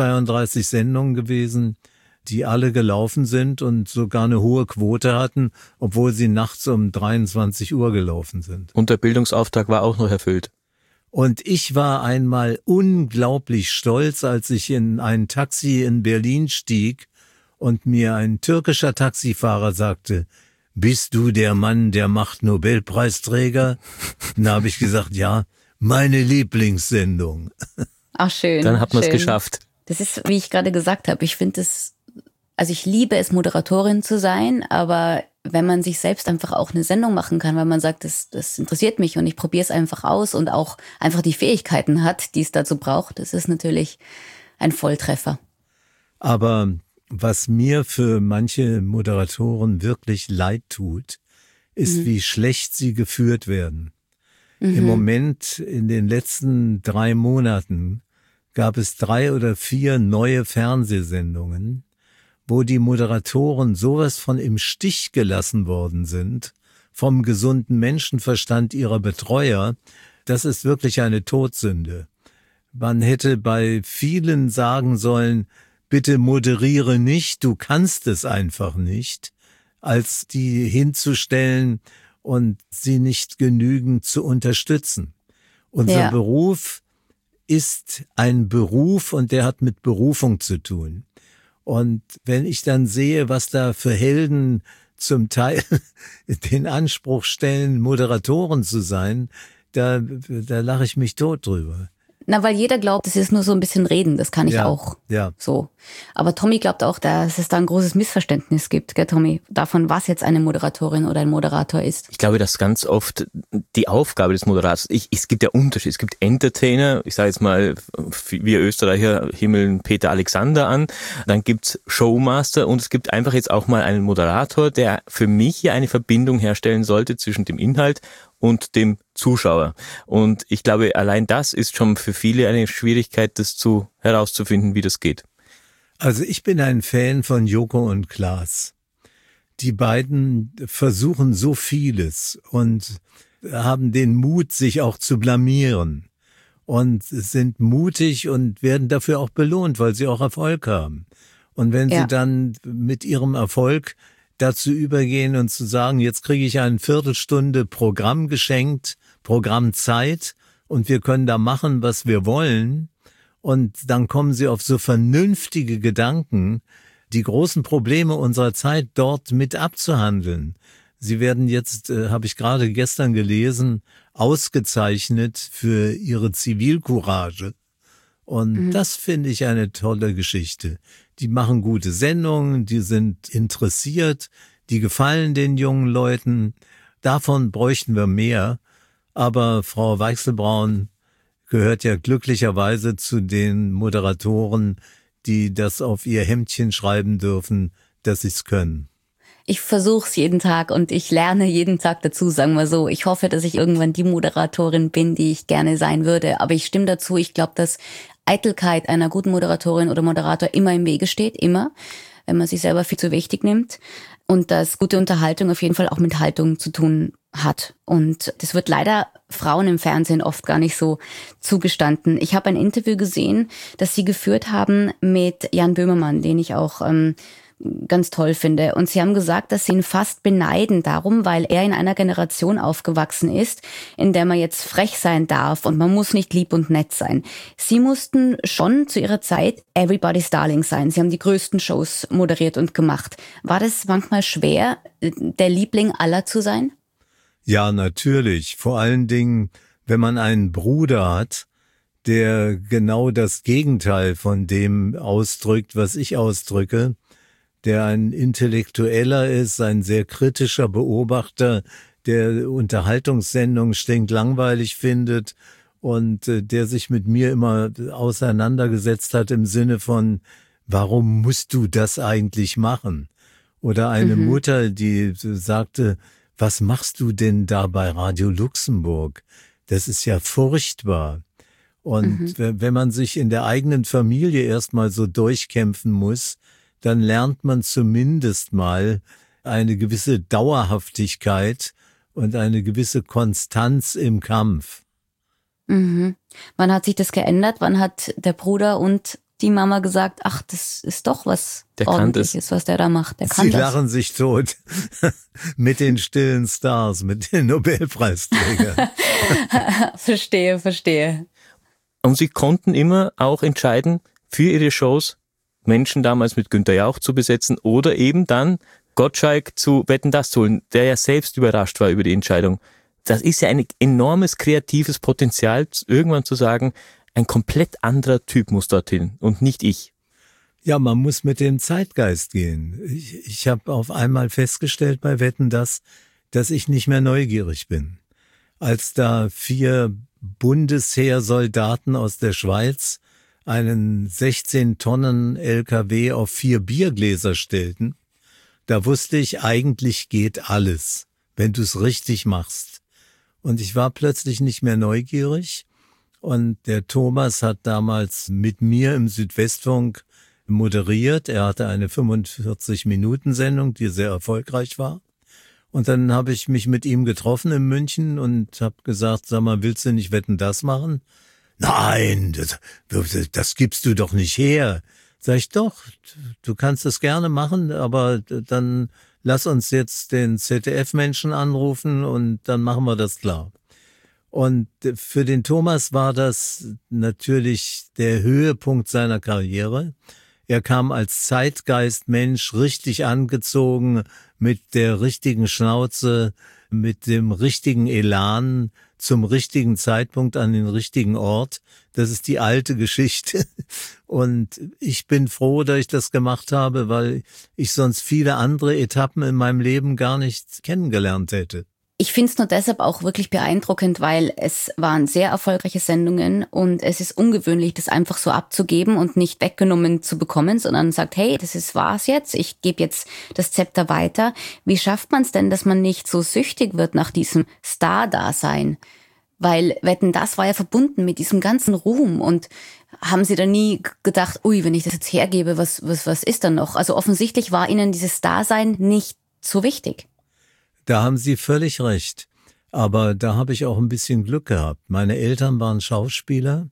132 Sendungen gewesen, die alle gelaufen sind und sogar eine hohe Quote hatten, obwohl sie nachts um 23 Uhr gelaufen sind. Und der Bildungsauftrag war auch noch erfüllt. Und ich war einmal unglaublich stolz, als ich in ein Taxi in Berlin stieg und mir ein türkischer Taxifahrer sagte, bist du der Mann, der macht Nobelpreisträger? Da habe ich gesagt, ja, meine Lieblingssendung. Ach, schön. Dann hat man es geschafft. Das ist, wie ich gerade gesagt habe, ich finde es, also ich liebe es, Moderatorin zu sein, aber wenn man sich selbst einfach auch eine Sendung machen kann, weil man sagt, das interessiert mich und ich probiere es einfach aus und auch einfach die Fähigkeiten hat, die es dazu braucht, das ist natürlich ein Volltreffer. Aber was mir für manche Moderatoren wirklich leid tut, ist, wie schlecht sie geführt werden. Im Moment, in den letzten 3 Monaten, gab es 3 oder 4 neue Fernsehsendungen, wo die Moderatoren sowas von im Stich gelassen worden sind, vom gesunden Menschenverstand ihrer Betreuer. Das ist wirklich eine Todsünde. Man hätte bei vielen sagen sollen, bitte moderiere nicht, du kannst es einfach nicht, als die hinzustellen und sie nicht genügend zu unterstützen. Unser Beruf ist ein Beruf und der hat mit Berufung zu tun. Und wenn ich dann sehe, was da für Helden zum Teil den Anspruch stellen, Moderatoren zu sein, da lache ich mich tot drüber. Na, weil jeder glaubt, es ist nur so ein bisschen reden, das kann ich auch. Ja. So. Aber Tommy glaubt auch, dass es da ein großes Missverständnis gibt, gell, Tommy, davon, was jetzt eine Moderatorin oder ein Moderator ist. Ich glaube, dass ganz oft die Aufgabe des Moderators, es gibt ja Unterschied, es gibt Entertainer, ich sage jetzt mal, wir Österreicher himmeln Peter Alexander an, dann gibt's Showmaster und es gibt einfach jetzt auch mal einen Moderator, der für mich hier eine Verbindung herstellen sollte zwischen dem Inhalt und dem Zuschauer. Und ich glaube, allein das ist schon für viele eine Schwierigkeit, herauszufinden, wie das geht. Also ich bin ein Fan von Joko und Klaas. Die beiden versuchen so vieles und haben den Mut, sich auch zu blamieren. Und sind mutig und werden dafür auch belohnt, weil sie auch Erfolg haben. Und wenn sie dann mit ihrem Erfolg dazu übergehen und zu sagen, jetzt kriege ich eine Viertelstunde Programm geschenkt, Programmzeit und wir können da machen, was wir wollen. Und dann kommen sie auf so vernünftige Gedanken, die großen Probleme unserer Zeit dort mit abzuhandeln. Sie werden jetzt, habe ich gerade gestern gelesen, ausgezeichnet für ihre Zivilcourage. Und das finde ich eine tolle Geschichte. Die machen gute Sendungen, die sind interessiert, die gefallen den jungen Leuten. Davon bräuchten wir mehr. Aber Frau Weichselbraun gehört ja glücklicherweise zu den Moderatoren, die das auf ihr Hemdchen schreiben dürfen, dass sie es können. Ich versuche es jeden Tag und ich lerne jeden Tag dazu, sagen wir so. Ich hoffe, dass ich irgendwann die Moderatorin bin, die ich gerne sein würde. Aber ich stimme dazu, ich glaube, dass Eitelkeit einer guten Moderatorin oder Moderator immer im Wege steht, immer, wenn man sich selber viel zu wichtig nimmt. Und dass gute Unterhaltung auf jeden Fall auch mit Haltung zu tun hat. Und das wird leider Frauen im Fernsehen oft gar nicht so zugestanden. Ich habe ein Interview gesehen, das sie geführt haben mit Jan Böhmermann, den ich auch ganz toll finde. Und sie haben gesagt, dass sie ihn fast beneiden darum, weil er in einer Generation aufgewachsen ist, in der man jetzt frech sein darf und man muss nicht lieb und nett sein. Sie mussten schon zu ihrer Zeit Everybody's Darling sein. Sie haben die größten Shows moderiert und gemacht. War das manchmal schwer, der Liebling aller zu sein? Ja, natürlich. Vor allen Dingen, wenn man einen Bruder hat, der genau das Gegenteil von dem ausdrückt, was ich ausdrücke, der ein Intellektueller ist, ein sehr kritischer Beobachter, der Unterhaltungssendungen stinklangweilig findet und der sich mit mir immer auseinandergesetzt hat im Sinne von, warum musst du das eigentlich machen? Oder eine Mutter, die sagte, was machst du denn da bei Radio Luxemburg? Das ist ja furchtbar. Und wenn man sich in der eigenen Familie erstmal so durchkämpfen muss, dann lernt man zumindest mal, eine gewisse Dauerhaftigkeit und eine gewisse Konstanz im Kampf. Mhm. Wann hat sich das geändert? Wann hat der Bruder und die Mama gesagt, ach, das ist doch was Ordentliches, was der da macht. Der kann Sie das. lachen sich tot mit den stillen Stars, mit den Nobelpreisträgern. Verstehe. Und Sie konnten immer auch entscheiden, für Ihre Shows Menschen damals mit Günther Jauch zu besetzen oder eben dann Gottschalk zu Wetten, dass zu holen, der ja selbst überrascht war über die Entscheidung. Das ist ja ein enormes kreatives Potenzial, irgendwann zu sagen, ein komplett anderer Typ muss dorthin und nicht ich. Ja, man muss mit dem Zeitgeist gehen. Ich habe auf einmal festgestellt bei Wetten, dass ich nicht mehr neugierig bin. Als da 4 Bundesheersoldaten aus der Schweiz einen 16 Tonnen LKW auf 4 Biergläser stellten, da wusste ich, eigentlich geht alles, wenn du es richtig machst. Und ich war plötzlich nicht mehr neugierig. Und der Thomas hat damals mit mir im Südwestfunk moderiert. Er hatte eine 45-Minuten-Sendung, die sehr erfolgreich war. Und dann habe ich mich mit ihm getroffen in München und habe gesagt, sag mal, willst du nicht Wetten, das machen? Nein, das gibst du doch nicht her. Sag ich, doch, du kannst es gerne machen, aber dann lass uns jetzt den ZDF-Menschen anrufen und dann machen wir das klar. Und für den Thomas war das natürlich der Höhepunkt seiner Karriere. Er kam als Zeitgeistmensch richtig angezogen, mit der richtigen Schnauze, mit dem richtigen Elan, zum richtigen Zeitpunkt an den richtigen Ort. Das ist die alte Geschichte. Und ich bin froh, dass ich das gemacht habe, weil ich sonst viele andere Etappen in meinem Leben gar nicht kennengelernt hätte. Ich finde es nur deshalb auch wirklich beeindruckend, weil es waren sehr erfolgreiche Sendungen und es ist ungewöhnlich, das einfach so abzugeben und nicht weggenommen zu bekommen, sondern sagt, hey, war's jetzt, ich gebe jetzt das Zepter weiter. Wie schafft man es denn, dass man nicht so süchtig wird nach diesem Star-Dasein? Weil Wetten, das war ja verbunden mit diesem ganzen Ruhm und haben Sie da nie gedacht, ui, wenn ich das jetzt hergebe, was ist dann noch? Also offensichtlich war Ihnen dieses Dasein nicht so wichtig. Da haben Sie völlig recht. Aber da habe ich auch ein bisschen Glück gehabt. Meine Eltern waren Schauspieler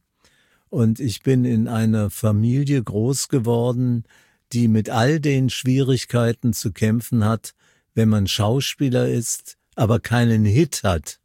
und ich bin in einer Familie groß geworden, die mit all den Schwierigkeiten zu kämpfen hat, wenn man Schauspieler ist, aber keinen Hit hat.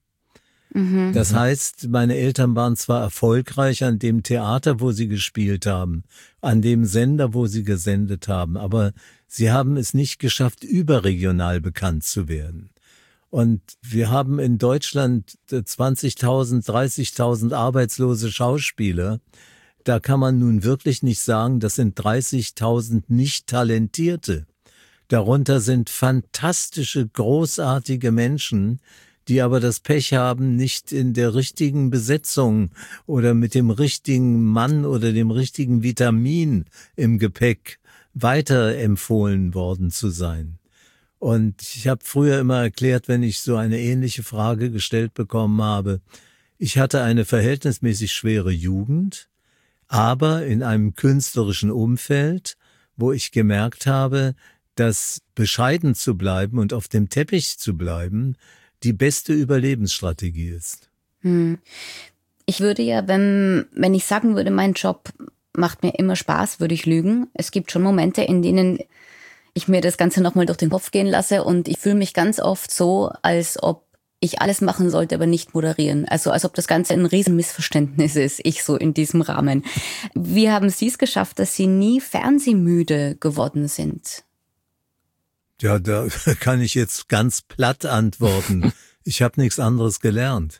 Das heißt, meine Eltern waren zwar erfolgreich an dem Theater, wo sie gespielt haben, an dem Sender, wo sie gesendet haben, aber sie haben es nicht geschafft, überregional bekannt zu werden. Und wir haben in Deutschland 20.000, 30.000 arbeitslose Schauspieler. Da kann man nun wirklich nicht sagen, das sind 30.000 nicht Talentierte. Darunter sind fantastische, großartige Menschen, die aber das Pech haben, nicht in der richtigen Besetzung oder mit dem richtigen Mann oder dem richtigen Vitamin im Gepäck weiterempfohlen worden zu sein. Und ich habe früher immer erklärt, wenn ich so eine ähnliche Frage gestellt bekommen habe, ich hatte eine verhältnismäßig schwere Jugend, aber in einem künstlerischen Umfeld, wo ich gemerkt habe, dass bescheiden zu bleiben und auf dem Teppich zu bleiben die beste Überlebensstrategie ist. Ich würde ja, wenn ich sagen würde, mein Job macht mir immer Spaß, würde ich lügen. Es gibt schon Momente, in denen ich mir das Ganze nochmal durch den Kopf gehen lasse und ich fühle mich ganz oft so, als ob ich alles machen sollte, aber nicht moderieren. Also als ob das Ganze ein Riesenmissverständnis ist, ich so in diesem Rahmen. Wie haben Sie es geschafft, dass Sie nie fernsehmüde geworden sind? Ja, da kann ich jetzt ganz platt antworten. Ich habe nichts anderes gelernt.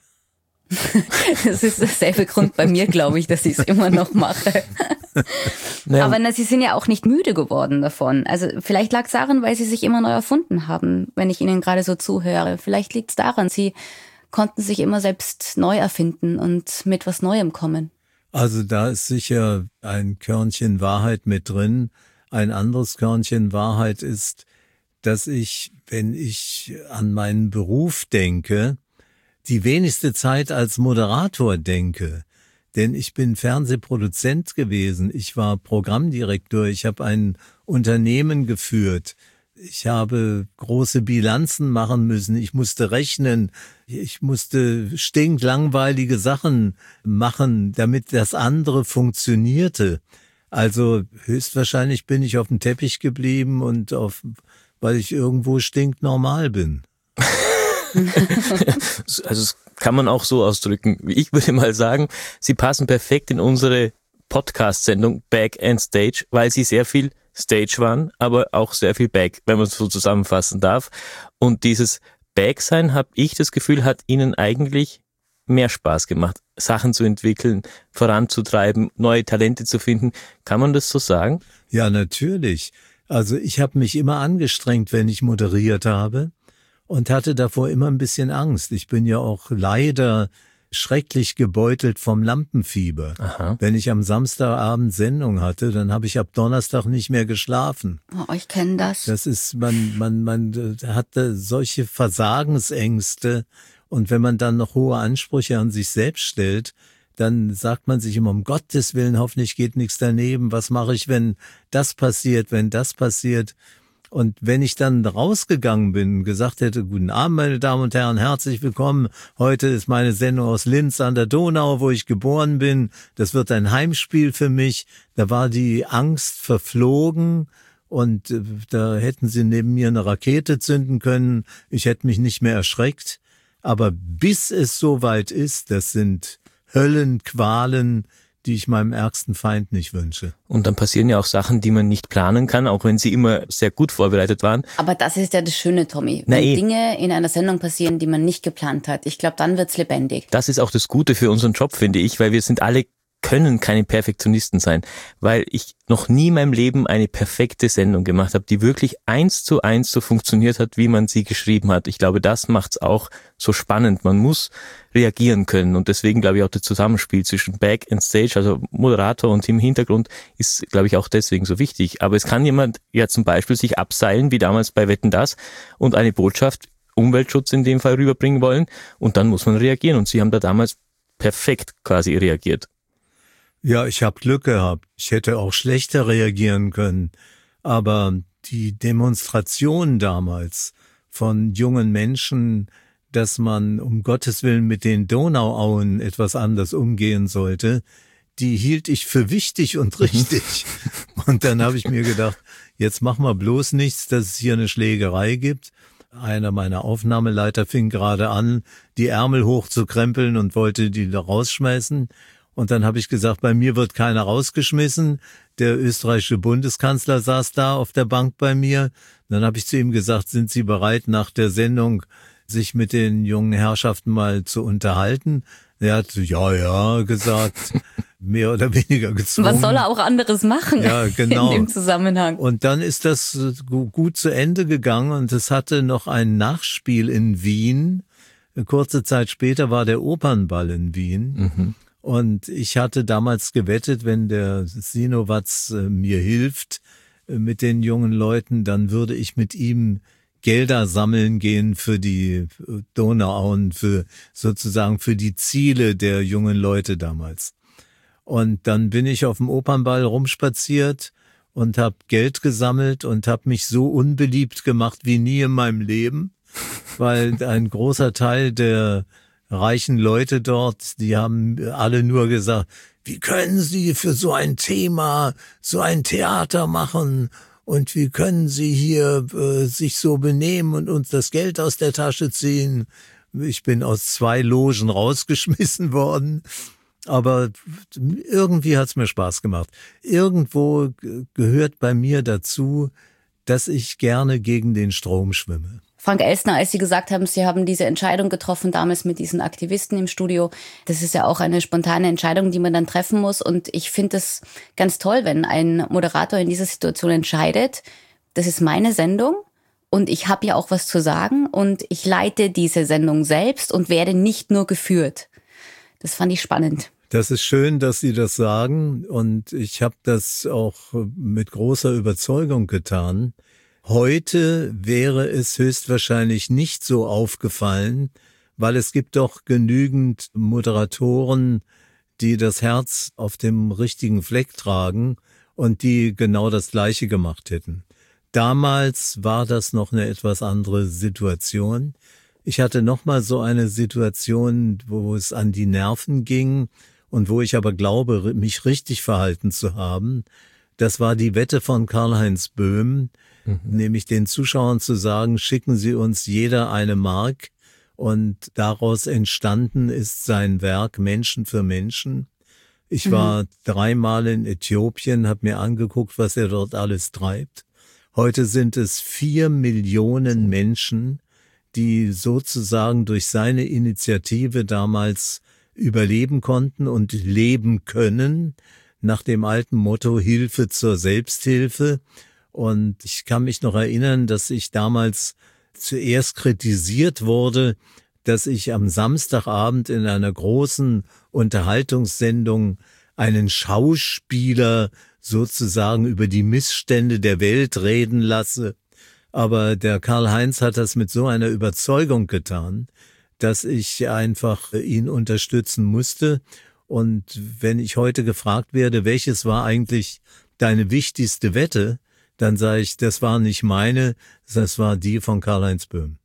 Das ist derselbe Grund bei mir, glaube ich, dass ich es immer noch mache. Naja. Aber Sie sind ja auch nicht müde geworden davon. Also vielleicht lag es daran, weil Sie sich immer neu erfunden haben, wenn ich Ihnen gerade so zuhöre. Vielleicht liegt es daran, Sie konnten sich immer selbst neu erfinden und mit was Neuem kommen. Also da ist sicher ein Körnchen Wahrheit mit drin. Ein anderes Körnchen Wahrheit ist, dass ich, wenn ich an meinen Beruf denke, die wenigste Zeit als Moderator denke. Denn ich bin Fernsehproduzent gewesen, ich war Programmdirektor, ich habe ein Unternehmen geführt. Ich habe große Bilanzen machen müssen. Ich musste rechnen. Ich musste stinklangweilige Sachen machen, damit das andere funktionierte. Also höchstwahrscheinlich bin ich auf dem Teppich geblieben weil ich irgendwo stinknormal bin. Also das kann man auch so ausdrücken. Ich würde mal sagen, Sie passen perfekt in unsere Podcast-Sendung Back and Stage, weil Sie sehr viel Stage waren, aber auch sehr viel Back, wenn man es so zusammenfassen darf. Und dieses Back-Sein, habe ich das Gefühl, hat Ihnen eigentlich mehr Spaß gemacht, Sachen zu entwickeln, voranzutreiben, neue Talente zu finden. Kann man das so sagen? Ja, natürlich. Also ich habe mich immer angestrengt, wenn ich moderiert habe und hatte davor immer ein bisschen Angst. Ich bin ja auch leider schrecklich gebeutelt vom Lampenfieber. Aha. Wenn ich am Samstagabend Sendung hatte, dann habe ich ab Donnerstag nicht mehr geschlafen. Oh, ich kenne das. Das ist, man hatte solche Versagensängste und wenn man dann noch hohe Ansprüche an sich selbst stellt, dann sagt man sich immer, um Gottes Willen, hoffentlich geht nichts daneben. Was mache ich, wenn das passiert, wenn das passiert? Und wenn ich dann rausgegangen bin, gesagt hätte, guten Abend, meine Damen und Herren, herzlich willkommen. Heute ist meine Sendung aus Linz an der Donau, wo ich geboren bin. Das wird ein Heimspiel für mich. Da war die Angst verflogen und da hätten sie neben mir eine Rakete zünden können. Ich hätte mich nicht mehr erschreckt. Aber bis es soweit ist, das sind Höllenqualen, die ich meinem ärgsten Feind nicht wünsche. Und dann passieren ja auch Sachen, die man nicht planen kann, auch wenn sie immer sehr gut vorbereitet waren. Aber das ist ja das Schöne, Tommy. Wenn Dinge in einer Sendung passieren, die man nicht geplant hat. Ich glaube, dann wird's lebendig. Das ist auch das Gute für unseren Job, finde ich, weil wir sind alle können keine Perfektionisten sein, weil ich noch nie in meinem Leben eine perfekte Sendung gemacht habe, die wirklich 1:1 so funktioniert hat, wie man sie geschrieben hat. Ich glaube, das macht's auch so spannend. Man muss reagieren können und deswegen glaube ich auch das Zusammenspiel zwischen Back and Stage, also Moderator und im Hintergrund, ist, glaube ich, auch deswegen so wichtig. Aber es kann jemand ja zum Beispiel sich abseilen, wie damals bei Wetten, dass, und eine Botschaft, Umweltschutz in dem Fall, rüberbringen wollen und dann muss man reagieren und Sie haben da damals perfekt quasi reagiert. Ja, ich habe Glück gehabt. Ich hätte auch schlechter reagieren können. Aber die Demonstration damals von jungen Menschen, dass man um Gottes Willen mit den Donauauen etwas anders umgehen sollte, die hielt ich für wichtig und richtig. Und dann habe ich mir gedacht, jetzt mach mal bloß nichts, dass es hier eine Schlägerei gibt. Einer meiner Aufnahmeleiter fing gerade an, die Ärmel hochzukrempeln und wollte die da rausschmeißen. Und dann habe ich gesagt, bei mir wird keiner rausgeschmissen. Der österreichische Bundeskanzler saß da auf der Bank bei mir. Dann habe ich zu ihm gesagt, sind Sie bereit, nach der Sendung sich mit den jungen Herrschaften mal zu unterhalten? Er hat ja gesagt, mehr oder weniger gezwungen. Was soll er auch anderes machen? Ja, genau. In dem Zusammenhang. Und dann ist das gut zu Ende gegangen und es hatte noch ein Nachspiel in Wien. Kurze Zeit später war der Opernball in Wien. Mhm. Und ich hatte damals gewettet, wenn der Sinowatz mir hilft mit den jungen Leuten, dann würde ich mit ihm Gelder sammeln gehen für die Donauauen, sozusagen für die Ziele der jungen Leute damals. Und dann bin ich auf dem Opernball rumspaziert und habe Geld gesammelt und habe mich so unbeliebt gemacht wie nie in meinem Leben, weil ein großer Teil der reichen Leute dort, die haben alle nur gesagt, wie können Sie für so ein Thema, so ein Theater machen und wie können Sie hier sich so benehmen und uns das Geld aus der Tasche ziehen. Ich bin aus 2 Logen rausgeschmissen worden, aber irgendwie hat's mir Spaß gemacht. Irgendwo gehört bei mir dazu, dass ich gerne gegen den Strom schwimme. Frank Elstner, als Sie gesagt haben, Sie haben diese Entscheidung getroffen, damals mit diesen Aktivisten im Studio, das ist ja auch eine spontane Entscheidung, die man dann treffen muss. Und ich finde es ganz toll, wenn ein Moderator in dieser Situation entscheidet, das ist meine Sendung und ich habe ja auch was zu sagen und ich leite diese Sendung selbst und werde nicht nur geführt. Das fand ich spannend. Das ist schön, dass Sie das sagen und ich habe das auch mit großer Überzeugung getan. Heute wäre es höchstwahrscheinlich nicht so aufgefallen, weil es gibt doch genügend Moderatoren, die das Herz auf dem richtigen Fleck tragen und die genau das Gleiche gemacht hätten. Damals war das noch eine etwas andere Situation. Ich hatte noch mal so eine Situation, wo es an die Nerven ging und wo ich aber glaube, mich richtig verhalten zu haben. Das war die Wette von Karl-Heinz Böhm, nämlich den Zuschauern zu sagen, schicken Sie uns jeder eine Mark. Und daraus entstanden ist sein Werk Menschen für Menschen. Ich war 3-mal in Äthiopien, habe mir angeguckt, was er dort alles treibt. Heute sind es 4 Millionen Menschen, die sozusagen durch seine Initiative damals überleben konnten und leben können, nach dem alten Motto Hilfe zur Selbsthilfe. Und ich kann mich noch erinnern, dass ich damals zuerst kritisiert wurde, dass ich am Samstagabend in einer großen Unterhaltungssendung einen Schauspieler sozusagen über die Missstände der Welt reden lasse. Aber der Karl-Heinz hat das mit so einer Überzeugung getan, dass ich einfach ihn unterstützen musste. Und wenn ich heute gefragt werde, welches war eigentlich deine wichtigste Wette, dann sage ich, das war nicht meine, das war die von Karl-Heinz Böhm.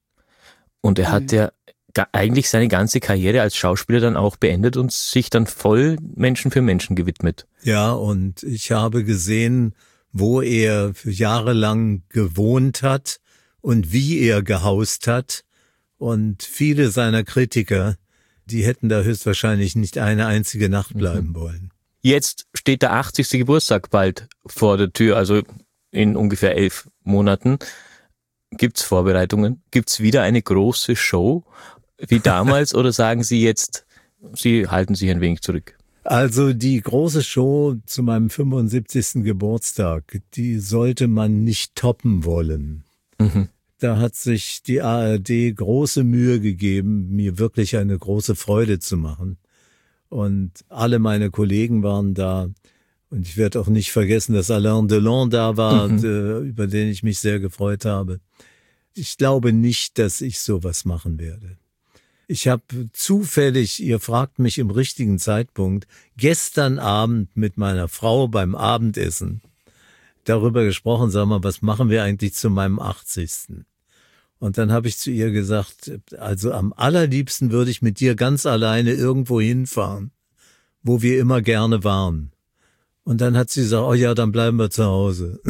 Und er hat ja eigentlich seine ganze Karriere als Schauspieler dann auch beendet und sich dann voll Menschen für Menschen gewidmet. Ja, und ich habe gesehen, wo er jahrelang gewohnt hat und wie er gehaust hat. Und viele seiner Kritiker, die hätten da höchstwahrscheinlich nicht eine einzige Nacht bleiben wollen. Jetzt steht der 80. Geburtstag bald vor der Tür, also in ungefähr 11 Monaten. Gibt's Vorbereitungen? Gibt's wieder eine große Show wie damals oder sagen Sie jetzt, Sie halten sich ein wenig zurück? Also die große Show zu meinem 75. Geburtstag, die sollte man nicht toppen wollen. Da hat sich die ARD große Mühe gegeben, mir wirklich eine große Freude zu machen. Und alle meine Kollegen waren da. Und ich werde auch nicht vergessen, dass Alain Delon da war, über den ich mich sehr gefreut habe. Ich glaube nicht, dass ich sowas machen werde. Ich habe zufällig, ihr fragt mich im richtigen Zeitpunkt, gestern Abend mit meiner Frau beim Abendessen darüber gesprochen, sag mal, was machen wir eigentlich zu meinem 80. Und dann habe ich zu ihr gesagt, also am allerliebsten würde ich mit dir ganz alleine irgendwo hinfahren, wo wir immer gerne waren. Und dann hat sie gesagt, oh ja, dann bleiben wir zu Hause.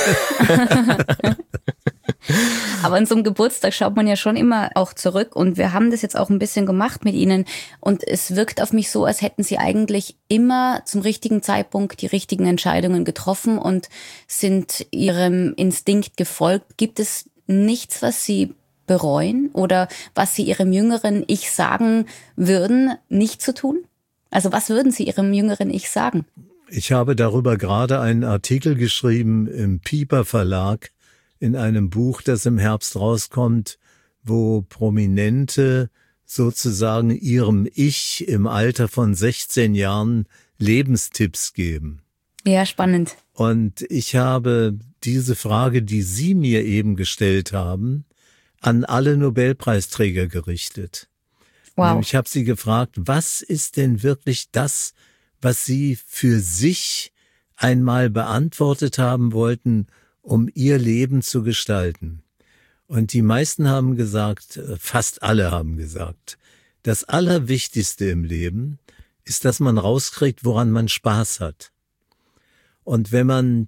Aber an so einem Geburtstag schaut man ja schon immer auch zurück und wir haben das jetzt auch ein bisschen gemacht mit Ihnen und es wirkt auf mich so, als hätten Sie eigentlich immer zum richtigen Zeitpunkt die richtigen Entscheidungen getroffen und sind Ihrem Instinkt gefolgt. Gibt es nichts, was Sie bereuen oder was Sie Ihrem jüngeren Ich sagen würden, nicht zu tun? Also was würden Sie Ihrem jüngeren Ich sagen? Ich habe darüber gerade einen Artikel geschrieben im Piper Verlag in einem Buch, das im Herbst rauskommt, wo Prominente sozusagen ihrem Ich im Alter von 16 Jahren Lebenstipps geben. Ja, spannend. Und ich habe diese Frage, die Sie mir eben gestellt haben, an alle Nobelpreisträger gerichtet. Wow. Ich habe sie gefragt, was ist denn wirklich das, was Sie für sich einmal beantwortet haben wollten, um Ihr Leben zu gestalten? Und die meisten haben gesagt, fast alle haben gesagt, das Allerwichtigste im Leben ist, dass man rauskriegt, woran man Spaß hat. Und wenn man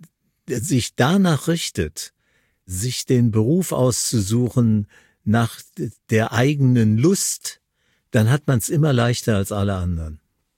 sich danach richtet, sich den Beruf auszusuchen nach der eigenen Lust, dann hat man es immer leichter als alle anderen.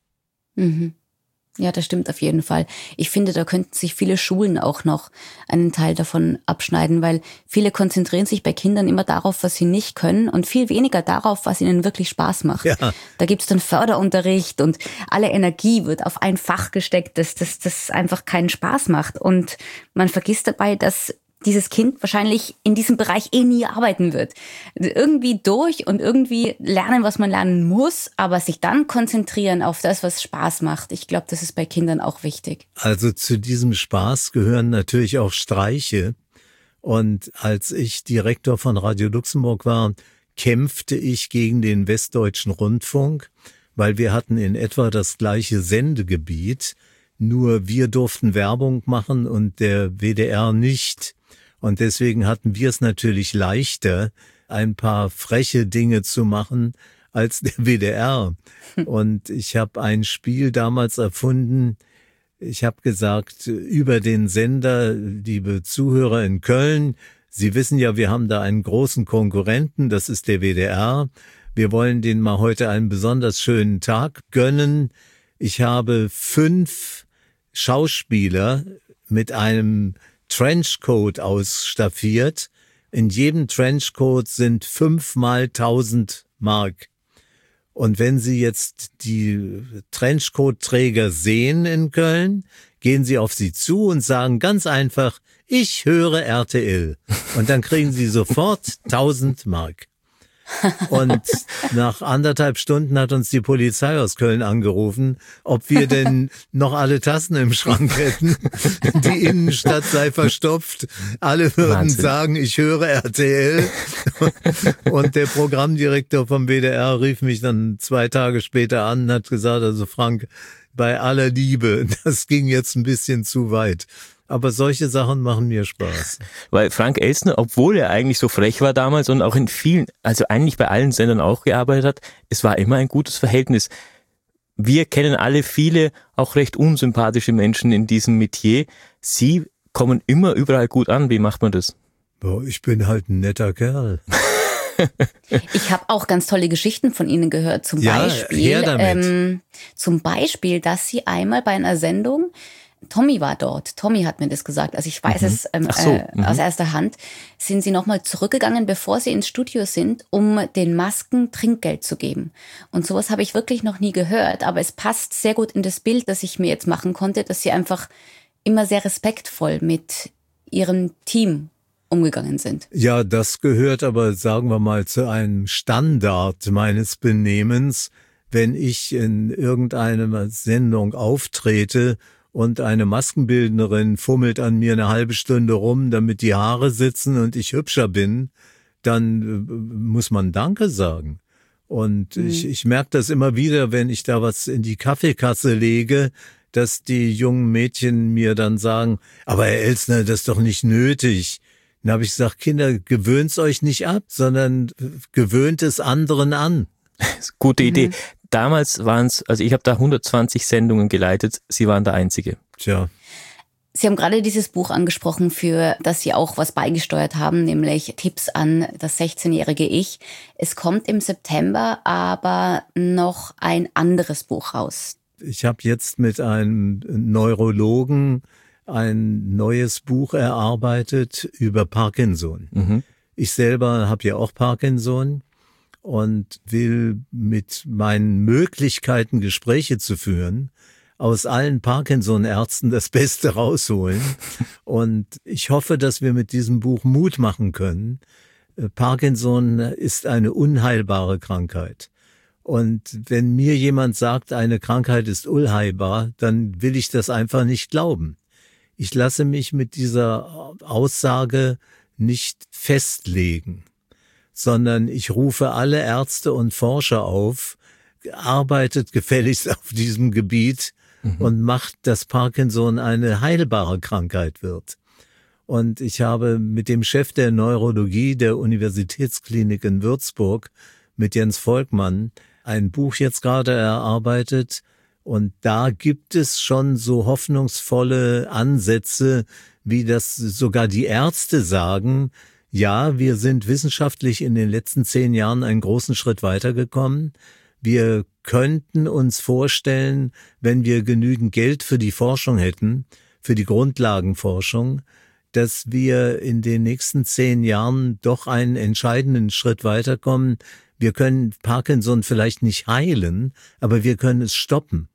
Mhm. Ja, das stimmt auf jeden Fall. Ich finde, da könnten sich viele Schulen auch noch einen Teil davon abschneiden, weil viele konzentrieren sich bei Kindern immer darauf, was sie nicht können und viel weniger darauf, was ihnen wirklich Spaß macht. Ja. Da gibt's dann Förderunterricht und alle Energie wird auf ein Fach gesteckt, das einfach keinen Spaß macht. Und man vergisst dabei, dass dieses Kind wahrscheinlich in diesem Bereich nie arbeiten wird. Irgendwie durch und irgendwie lernen, was man lernen muss, aber sich dann konzentrieren auf das, was Spaß macht. Ich glaube, das ist bei Kindern auch wichtig. Also zu diesem Spaß gehören natürlich auch Streiche. Und als ich Direktor von Radio Luxemburg war, kämpfte ich gegen den Westdeutschen Rundfunk, weil wir hatten in etwa das gleiche Sendegebiet, nur wir durften Werbung machen und der WDR nicht. Und deswegen hatten wir es natürlich leichter, ein paar freche Dinge zu machen als der WDR. Und ich habe ein Spiel damals erfunden. Ich habe gesagt, über den Sender, liebe Zuhörer in Köln, Sie wissen ja, wir haben da einen großen Konkurrenten, das ist der WDR. Wir wollen denen mal heute einen besonders schönen Tag gönnen. Ich habe 5 Schauspieler mit einem Trenchcoat ausstaffiert. In jedem Trenchcoat sind 5 mal 1000 Mark. Und wenn Sie jetzt die Trenchcoat-Träger sehen in Köln, gehen Sie auf sie zu und sagen ganz einfach, ich höre RTL. Und dann kriegen Sie sofort 1000 Mark. Und nach 1,5 Stunden hat uns die Polizei aus Köln angerufen, ob wir denn noch alle Tassen im Schrank hätten. Die Innenstadt sei verstopft. Alle würden Wahnsinn sagen, ich höre RTL. Und der Programmdirektor vom WDR rief mich dann 2 Tage später an und hat gesagt, also Frank, bei aller Liebe, das ging jetzt ein bisschen zu weit. Aber solche Sachen machen mir Spaß. Weil Frank Elstner, obwohl er eigentlich so frech war damals und auch in vielen, also eigentlich bei allen Sendern auch gearbeitet hat, es war immer ein gutes Verhältnis. Wir kennen alle viele, auch recht unsympathische Menschen in diesem Metier. Sie kommen immer überall gut an. Wie macht man das? Boah, ich bin halt ein netter Kerl. Ich habe auch ganz tolle Geschichten von Ihnen gehört. Zum Beispiel, dass Sie einmal bei einer Sendung, Tommy war dort, Tommy hat mir das gesagt, also ich weiß es aus erster Hand, sind Sie nochmal zurückgegangen, bevor Sie ins Studio sind, um den Masken Trinkgeld zu geben. Und sowas habe ich wirklich noch nie gehört, aber es passt sehr gut in das Bild, das ich mir jetzt machen konnte, dass Sie einfach immer sehr respektvoll mit Ihrem Team umgegangen sind. Ja, das gehört aber, sagen wir mal, zu einem Standard meines Benehmens, wenn ich in irgendeiner Sendung auftrete und eine Maskenbildnerin fummelt an mir eine halbe Stunde rum, damit die Haare sitzen und ich hübscher bin, dann muss man Danke sagen. Und ich merke das immer wieder, wenn ich da was in die Kaffeekasse lege, dass die jungen Mädchen mir dann sagen, aber Herr Elstner, das ist doch nicht nötig. Dann habe ich gesagt, Kinder, gewöhnt's euch nicht ab, sondern gewöhnt es anderen an. Gute Idee. Damals waren es, also ich habe da 120 Sendungen geleitet, Sie waren der Einzige. Tja. Sie haben gerade dieses Buch angesprochen, für das Sie auch was beigesteuert haben, nämlich Tipps an das 16-jährige Ich. Es kommt im September aber noch ein anderes Buch raus. Ich habe jetzt mit einem Neurologen ein neues Buch erarbeitet über Parkinson. Ich selber habe ja auch Parkinson und will mit meinen Möglichkeiten, Gespräche zu führen, aus allen Parkinson-Ärzten das Beste rausholen. Und ich hoffe, dass wir mit diesem Buch Mut machen können. Parkinson ist eine unheilbare Krankheit. Und wenn mir jemand sagt, eine Krankheit ist unheilbar, dann will ich das einfach nicht glauben. Ich lasse mich mit dieser Aussage nicht festlegen, sondern ich rufe alle Ärzte und Forscher auf, arbeitet gefälligst auf diesem Gebiet und macht, dass Parkinson eine heilbare Krankheit wird. Und ich habe mit dem Chef der Neurologie der Universitätsklinik in Würzburg, mit Jens Volkmann, ein Buch jetzt gerade erarbeitet. Und da gibt es schon so hoffnungsvolle Ansätze, wie das sogar die Ärzte sagen. Ja, wir sind wissenschaftlich in den letzten 10 Jahren einen großen Schritt weitergekommen. Wir könnten uns vorstellen, wenn wir genügend Geld für die Forschung hätten, für die Grundlagenforschung, dass wir in den nächsten 10 Jahren doch einen entscheidenden Schritt weiterkommen. Wir können Parkinson vielleicht nicht heilen, aber wir können es stoppen.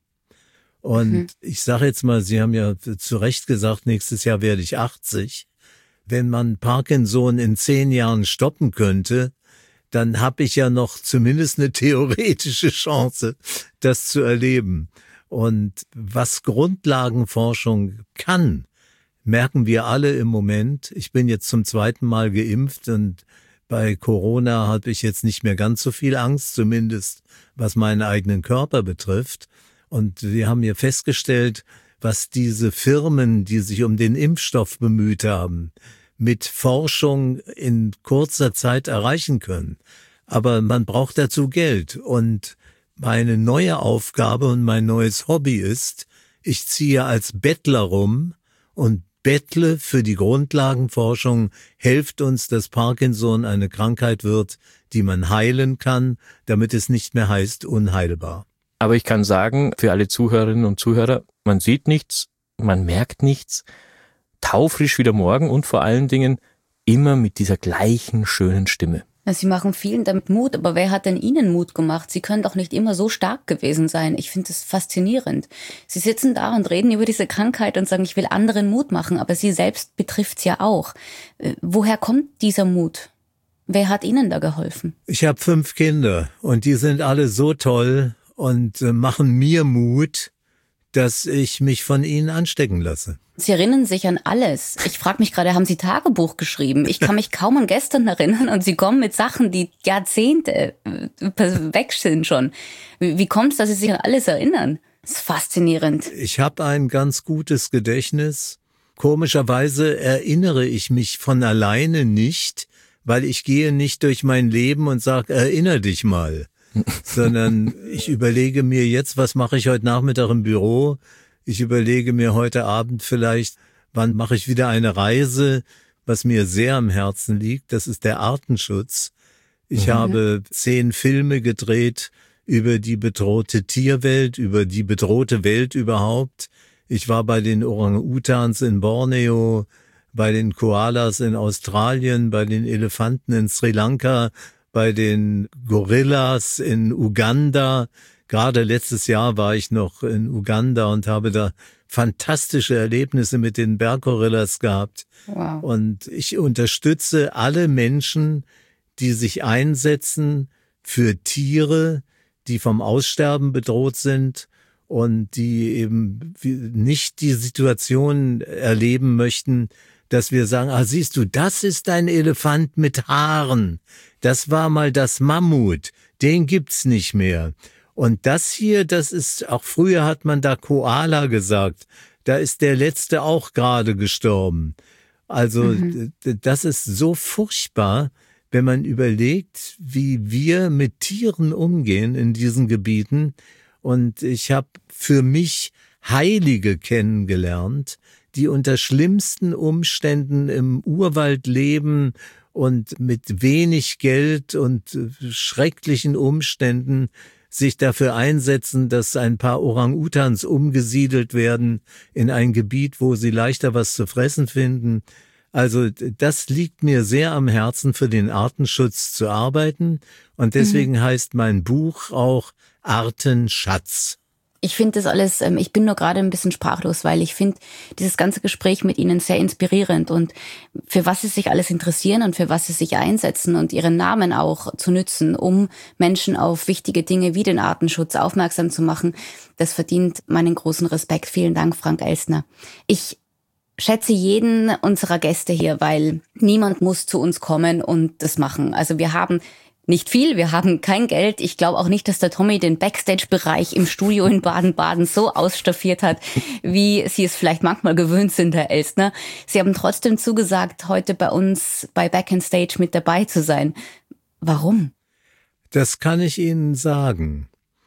Und ich sage jetzt mal, Sie haben ja zu Recht gesagt, nächstes Jahr werde ich 80. Wenn man Parkinson in 10 Jahren stoppen könnte, dann habe ich ja noch zumindest eine theoretische Chance, das zu erleben. Und was Grundlagenforschung kann, merken wir alle im Moment. Ich bin jetzt zum 2. Mal geimpft und bei Corona habe ich jetzt nicht mehr ganz so viel Angst, zumindest was meinen eigenen Körper betrifft. Und wir haben hier festgestellt, was diese Firmen, die sich um den Impfstoff bemüht haben, mit Forschung in kurzer Zeit erreichen können. Aber man braucht dazu Geld. Und meine neue Aufgabe und mein neues Hobby ist, ich ziehe als Bettler rum und bettle für die Grundlagenforschung, hilft uns, dass Parkinson eine Krankheit wird, die man heilen kann, damit es nicht mehr heißt unheilbar. Aber ich kann sagen, für alle Zuhörerinnen und Zuhörer, man sieht nichts, man merkt nichts, taufrisch wie der Morgen und vor allen Dingen immer mit dieser gleichen schönen Stimme. Sie machen vielen damit Mut, aber wer hat denn Ihnen Mut gemacht? Sie können doch nicht immer so stark gewesen sein. Ich finde das faszinierend. Sie sitzen da und reden über diese Krankheit und sagen, ich will anderen Mut machen, aber Sie selbst betrifft's ja auch. Woher kommt dieser Mut? Wer hat Ihnen da geholfen? Ich habe 5 Kinder und die sind alle so toll und machen mir Mut, dass ich mich von ihnen anstecken lasse. Sie erinnern sich an alles. Ich frage mich gerade, haben Sie Tagebuch geschrieben? Ich kann mich kaum an gestern erinnern und Sie kommen mit Sachen, die Jahrzehnte weg sind schon. Wie kommt es, dass Sie sich an alles erinnern? Das ist faszinierend. Ich habe ein ganz gutes Gedächtnis. Komischerweise erinnere ich mich von alleine nicht, weil ich gehe nicht durch mein Leben und sage, erinnere dich mal. Sondern ich überlege mir jetzt, was mache ich heute Nachmittag im Büro? Ich überlege mir heute Abend vielleicht, wann mache ich wieder eine Reise, was mir sehr am Herzen liegt. Das ist der Artenschutz. Ich habe 10 Filme gedreht über die bedrohte Tierwelt, über die bedrohte Welt überhaupt. Ich war bei den Orang-Utans in Borneo, bei den Koalas in Australien, bei den Elefanten in Sri Lanka, bei den Gorillas in Uganda. Gerade letztes Jahr war ich noch in Uganda und habe da fantastische Erlebnisse mit den Berggorillas gehabt. Wow. Und ich unterstütze alle Menschen, die sich einsetzen für Tiere, die vom Aussterben bedroht sind und die eben nicht die Situation erleben möchten, dass wir sagen, siehst du, das ist ein Elefant mit Haaren. Das war mal das Mammut. Den gibt's nicht mehr. Und das hier, das ist, auch früher hat man da Koala gesagt. Da ist der letzte auch gerade gestorben. Also, das ist so furchtbar, wenn man überlegt, wie wir mit Tieren umgehen in diesen Gebieten. Und ich habe für mich Heilige kennengelernt, die unter schlimmsten Umständen im Urwald leben und mit wenig Geld und schrecklichen Umständen sich dafür einsetzen, dass ein paar Orang-Utans umgesiedelt werden in ein Gebiet, wo sie leichter was zu fressen finden. Also das liegt mir sehr am Herzen, für den Artenschutz zu arbeiten. Und deswegen heißt mein Buch auch Artenschatz. Ich finde das alles, ich bin nur gerade ein bisschen sprachlos, weil ich finde dieses ganze Gespräch mit Ihnen sehr inspirierend und für was Sie sich alles interessieren und für was Sie sich einsetzen und Ihren Namen auch zu nützen, um Menschen auf wichtige Dinge wie den Artenschutz aufmerksam zu machen, das verdient meinen großen Respekt. Vielen Dank, Frank Elstner. Ich schätze jeden unserer Gäste hier, weil niemand muss zu uns kommen und das machen. Also wir haben nicht viel, wir haben kein Geld. Ich glaube auch nicht, dass der Tommy den Backstage-Bereich im Studio in Baden-Baden so ausstaffiert hat, wie Sie es vielleicht manchmal gewöhnt sind, Herr Elstner. Sie haben trotzdem zugesagt, heute bei uns bei Back in Stage mit dabei zu sein. Warum? Das kann ich Ihnen sagen.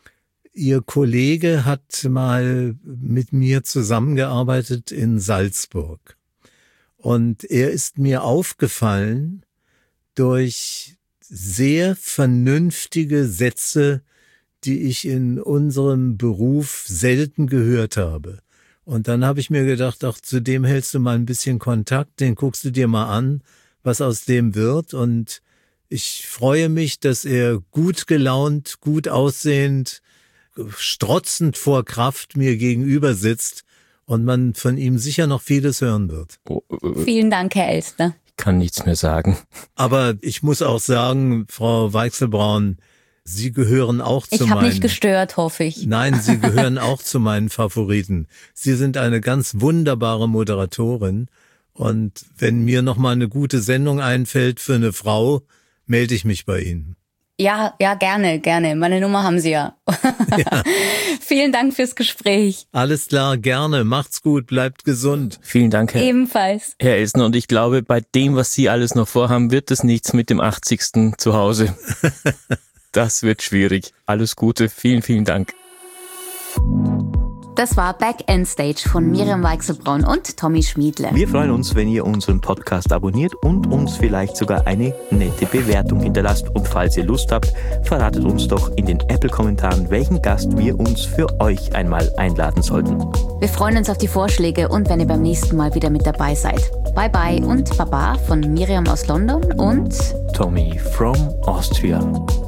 Ihr Kollege hat mal mit mir zusammengearbeitet in Salzburg. Und er ist mir aufgefallen durch sehr vernünftige Sätze, die ich in unserem Beruf selten gehört habe. Und dann habe ich mir gedacht, ach, zu dem hältst du mal ein bisschen Kontakt, den guckst du dir mal an, was aus dem wird. Und ich freue mich, dass er gut gelaunt, gut aussehend, strotzend vor Kraft mir gegenüber sitzt und man von ihm sicher noch vieles hören wird. Vielen Dank, Herr Elstner. Kann nichts mehr sagen. Aber ich muss auch sagen, Frau Weichselbraun, Sie gehören auch zu meinen... Ich habe nicht gestört, hoffe ich. Nein, Sie gehören auch zu meinen Favoriten. Sie sind eine ganz wunderbare Moderatorin. Und wenn mir noch mal eine gute Sendung einfällt für eine Frau, melde ich mich bei Ihnen. Ja, gerne. Meine Nummer haben Sie ja. Vielen Dank fürs Gespräch. Alles klar, gerne. Macht's gut, bleibt gesund. Vielen Dank, Ebenfalls. Herr Elsner. Und ich glaube, bei dem, was Sie alles noch vorhaben, wird es nichts mit dem 80. zu Hause. Das wird schwierig. Alles Gute. Vielen, vielen Dank. Das war Back End Stage von Miriam Weichselbraun und Tommy Schmiedle. Wir freuen uns, wenn ihr unseren Podcast abonniert und uns vielleicht sogar eine nette Bewertung hinterlasst. Und falls ihr Lust habt, verratet uns doch in den Apple-Kommentaren, welchen Gast wir uns für euch einmal einladen sollten. Wir freuen uns auf die Vorschläge und wenn ihr beim nächsten Mal wieder mit dabei seid. Bye bye und Baba von Miriam aus London und Tommy from Austria.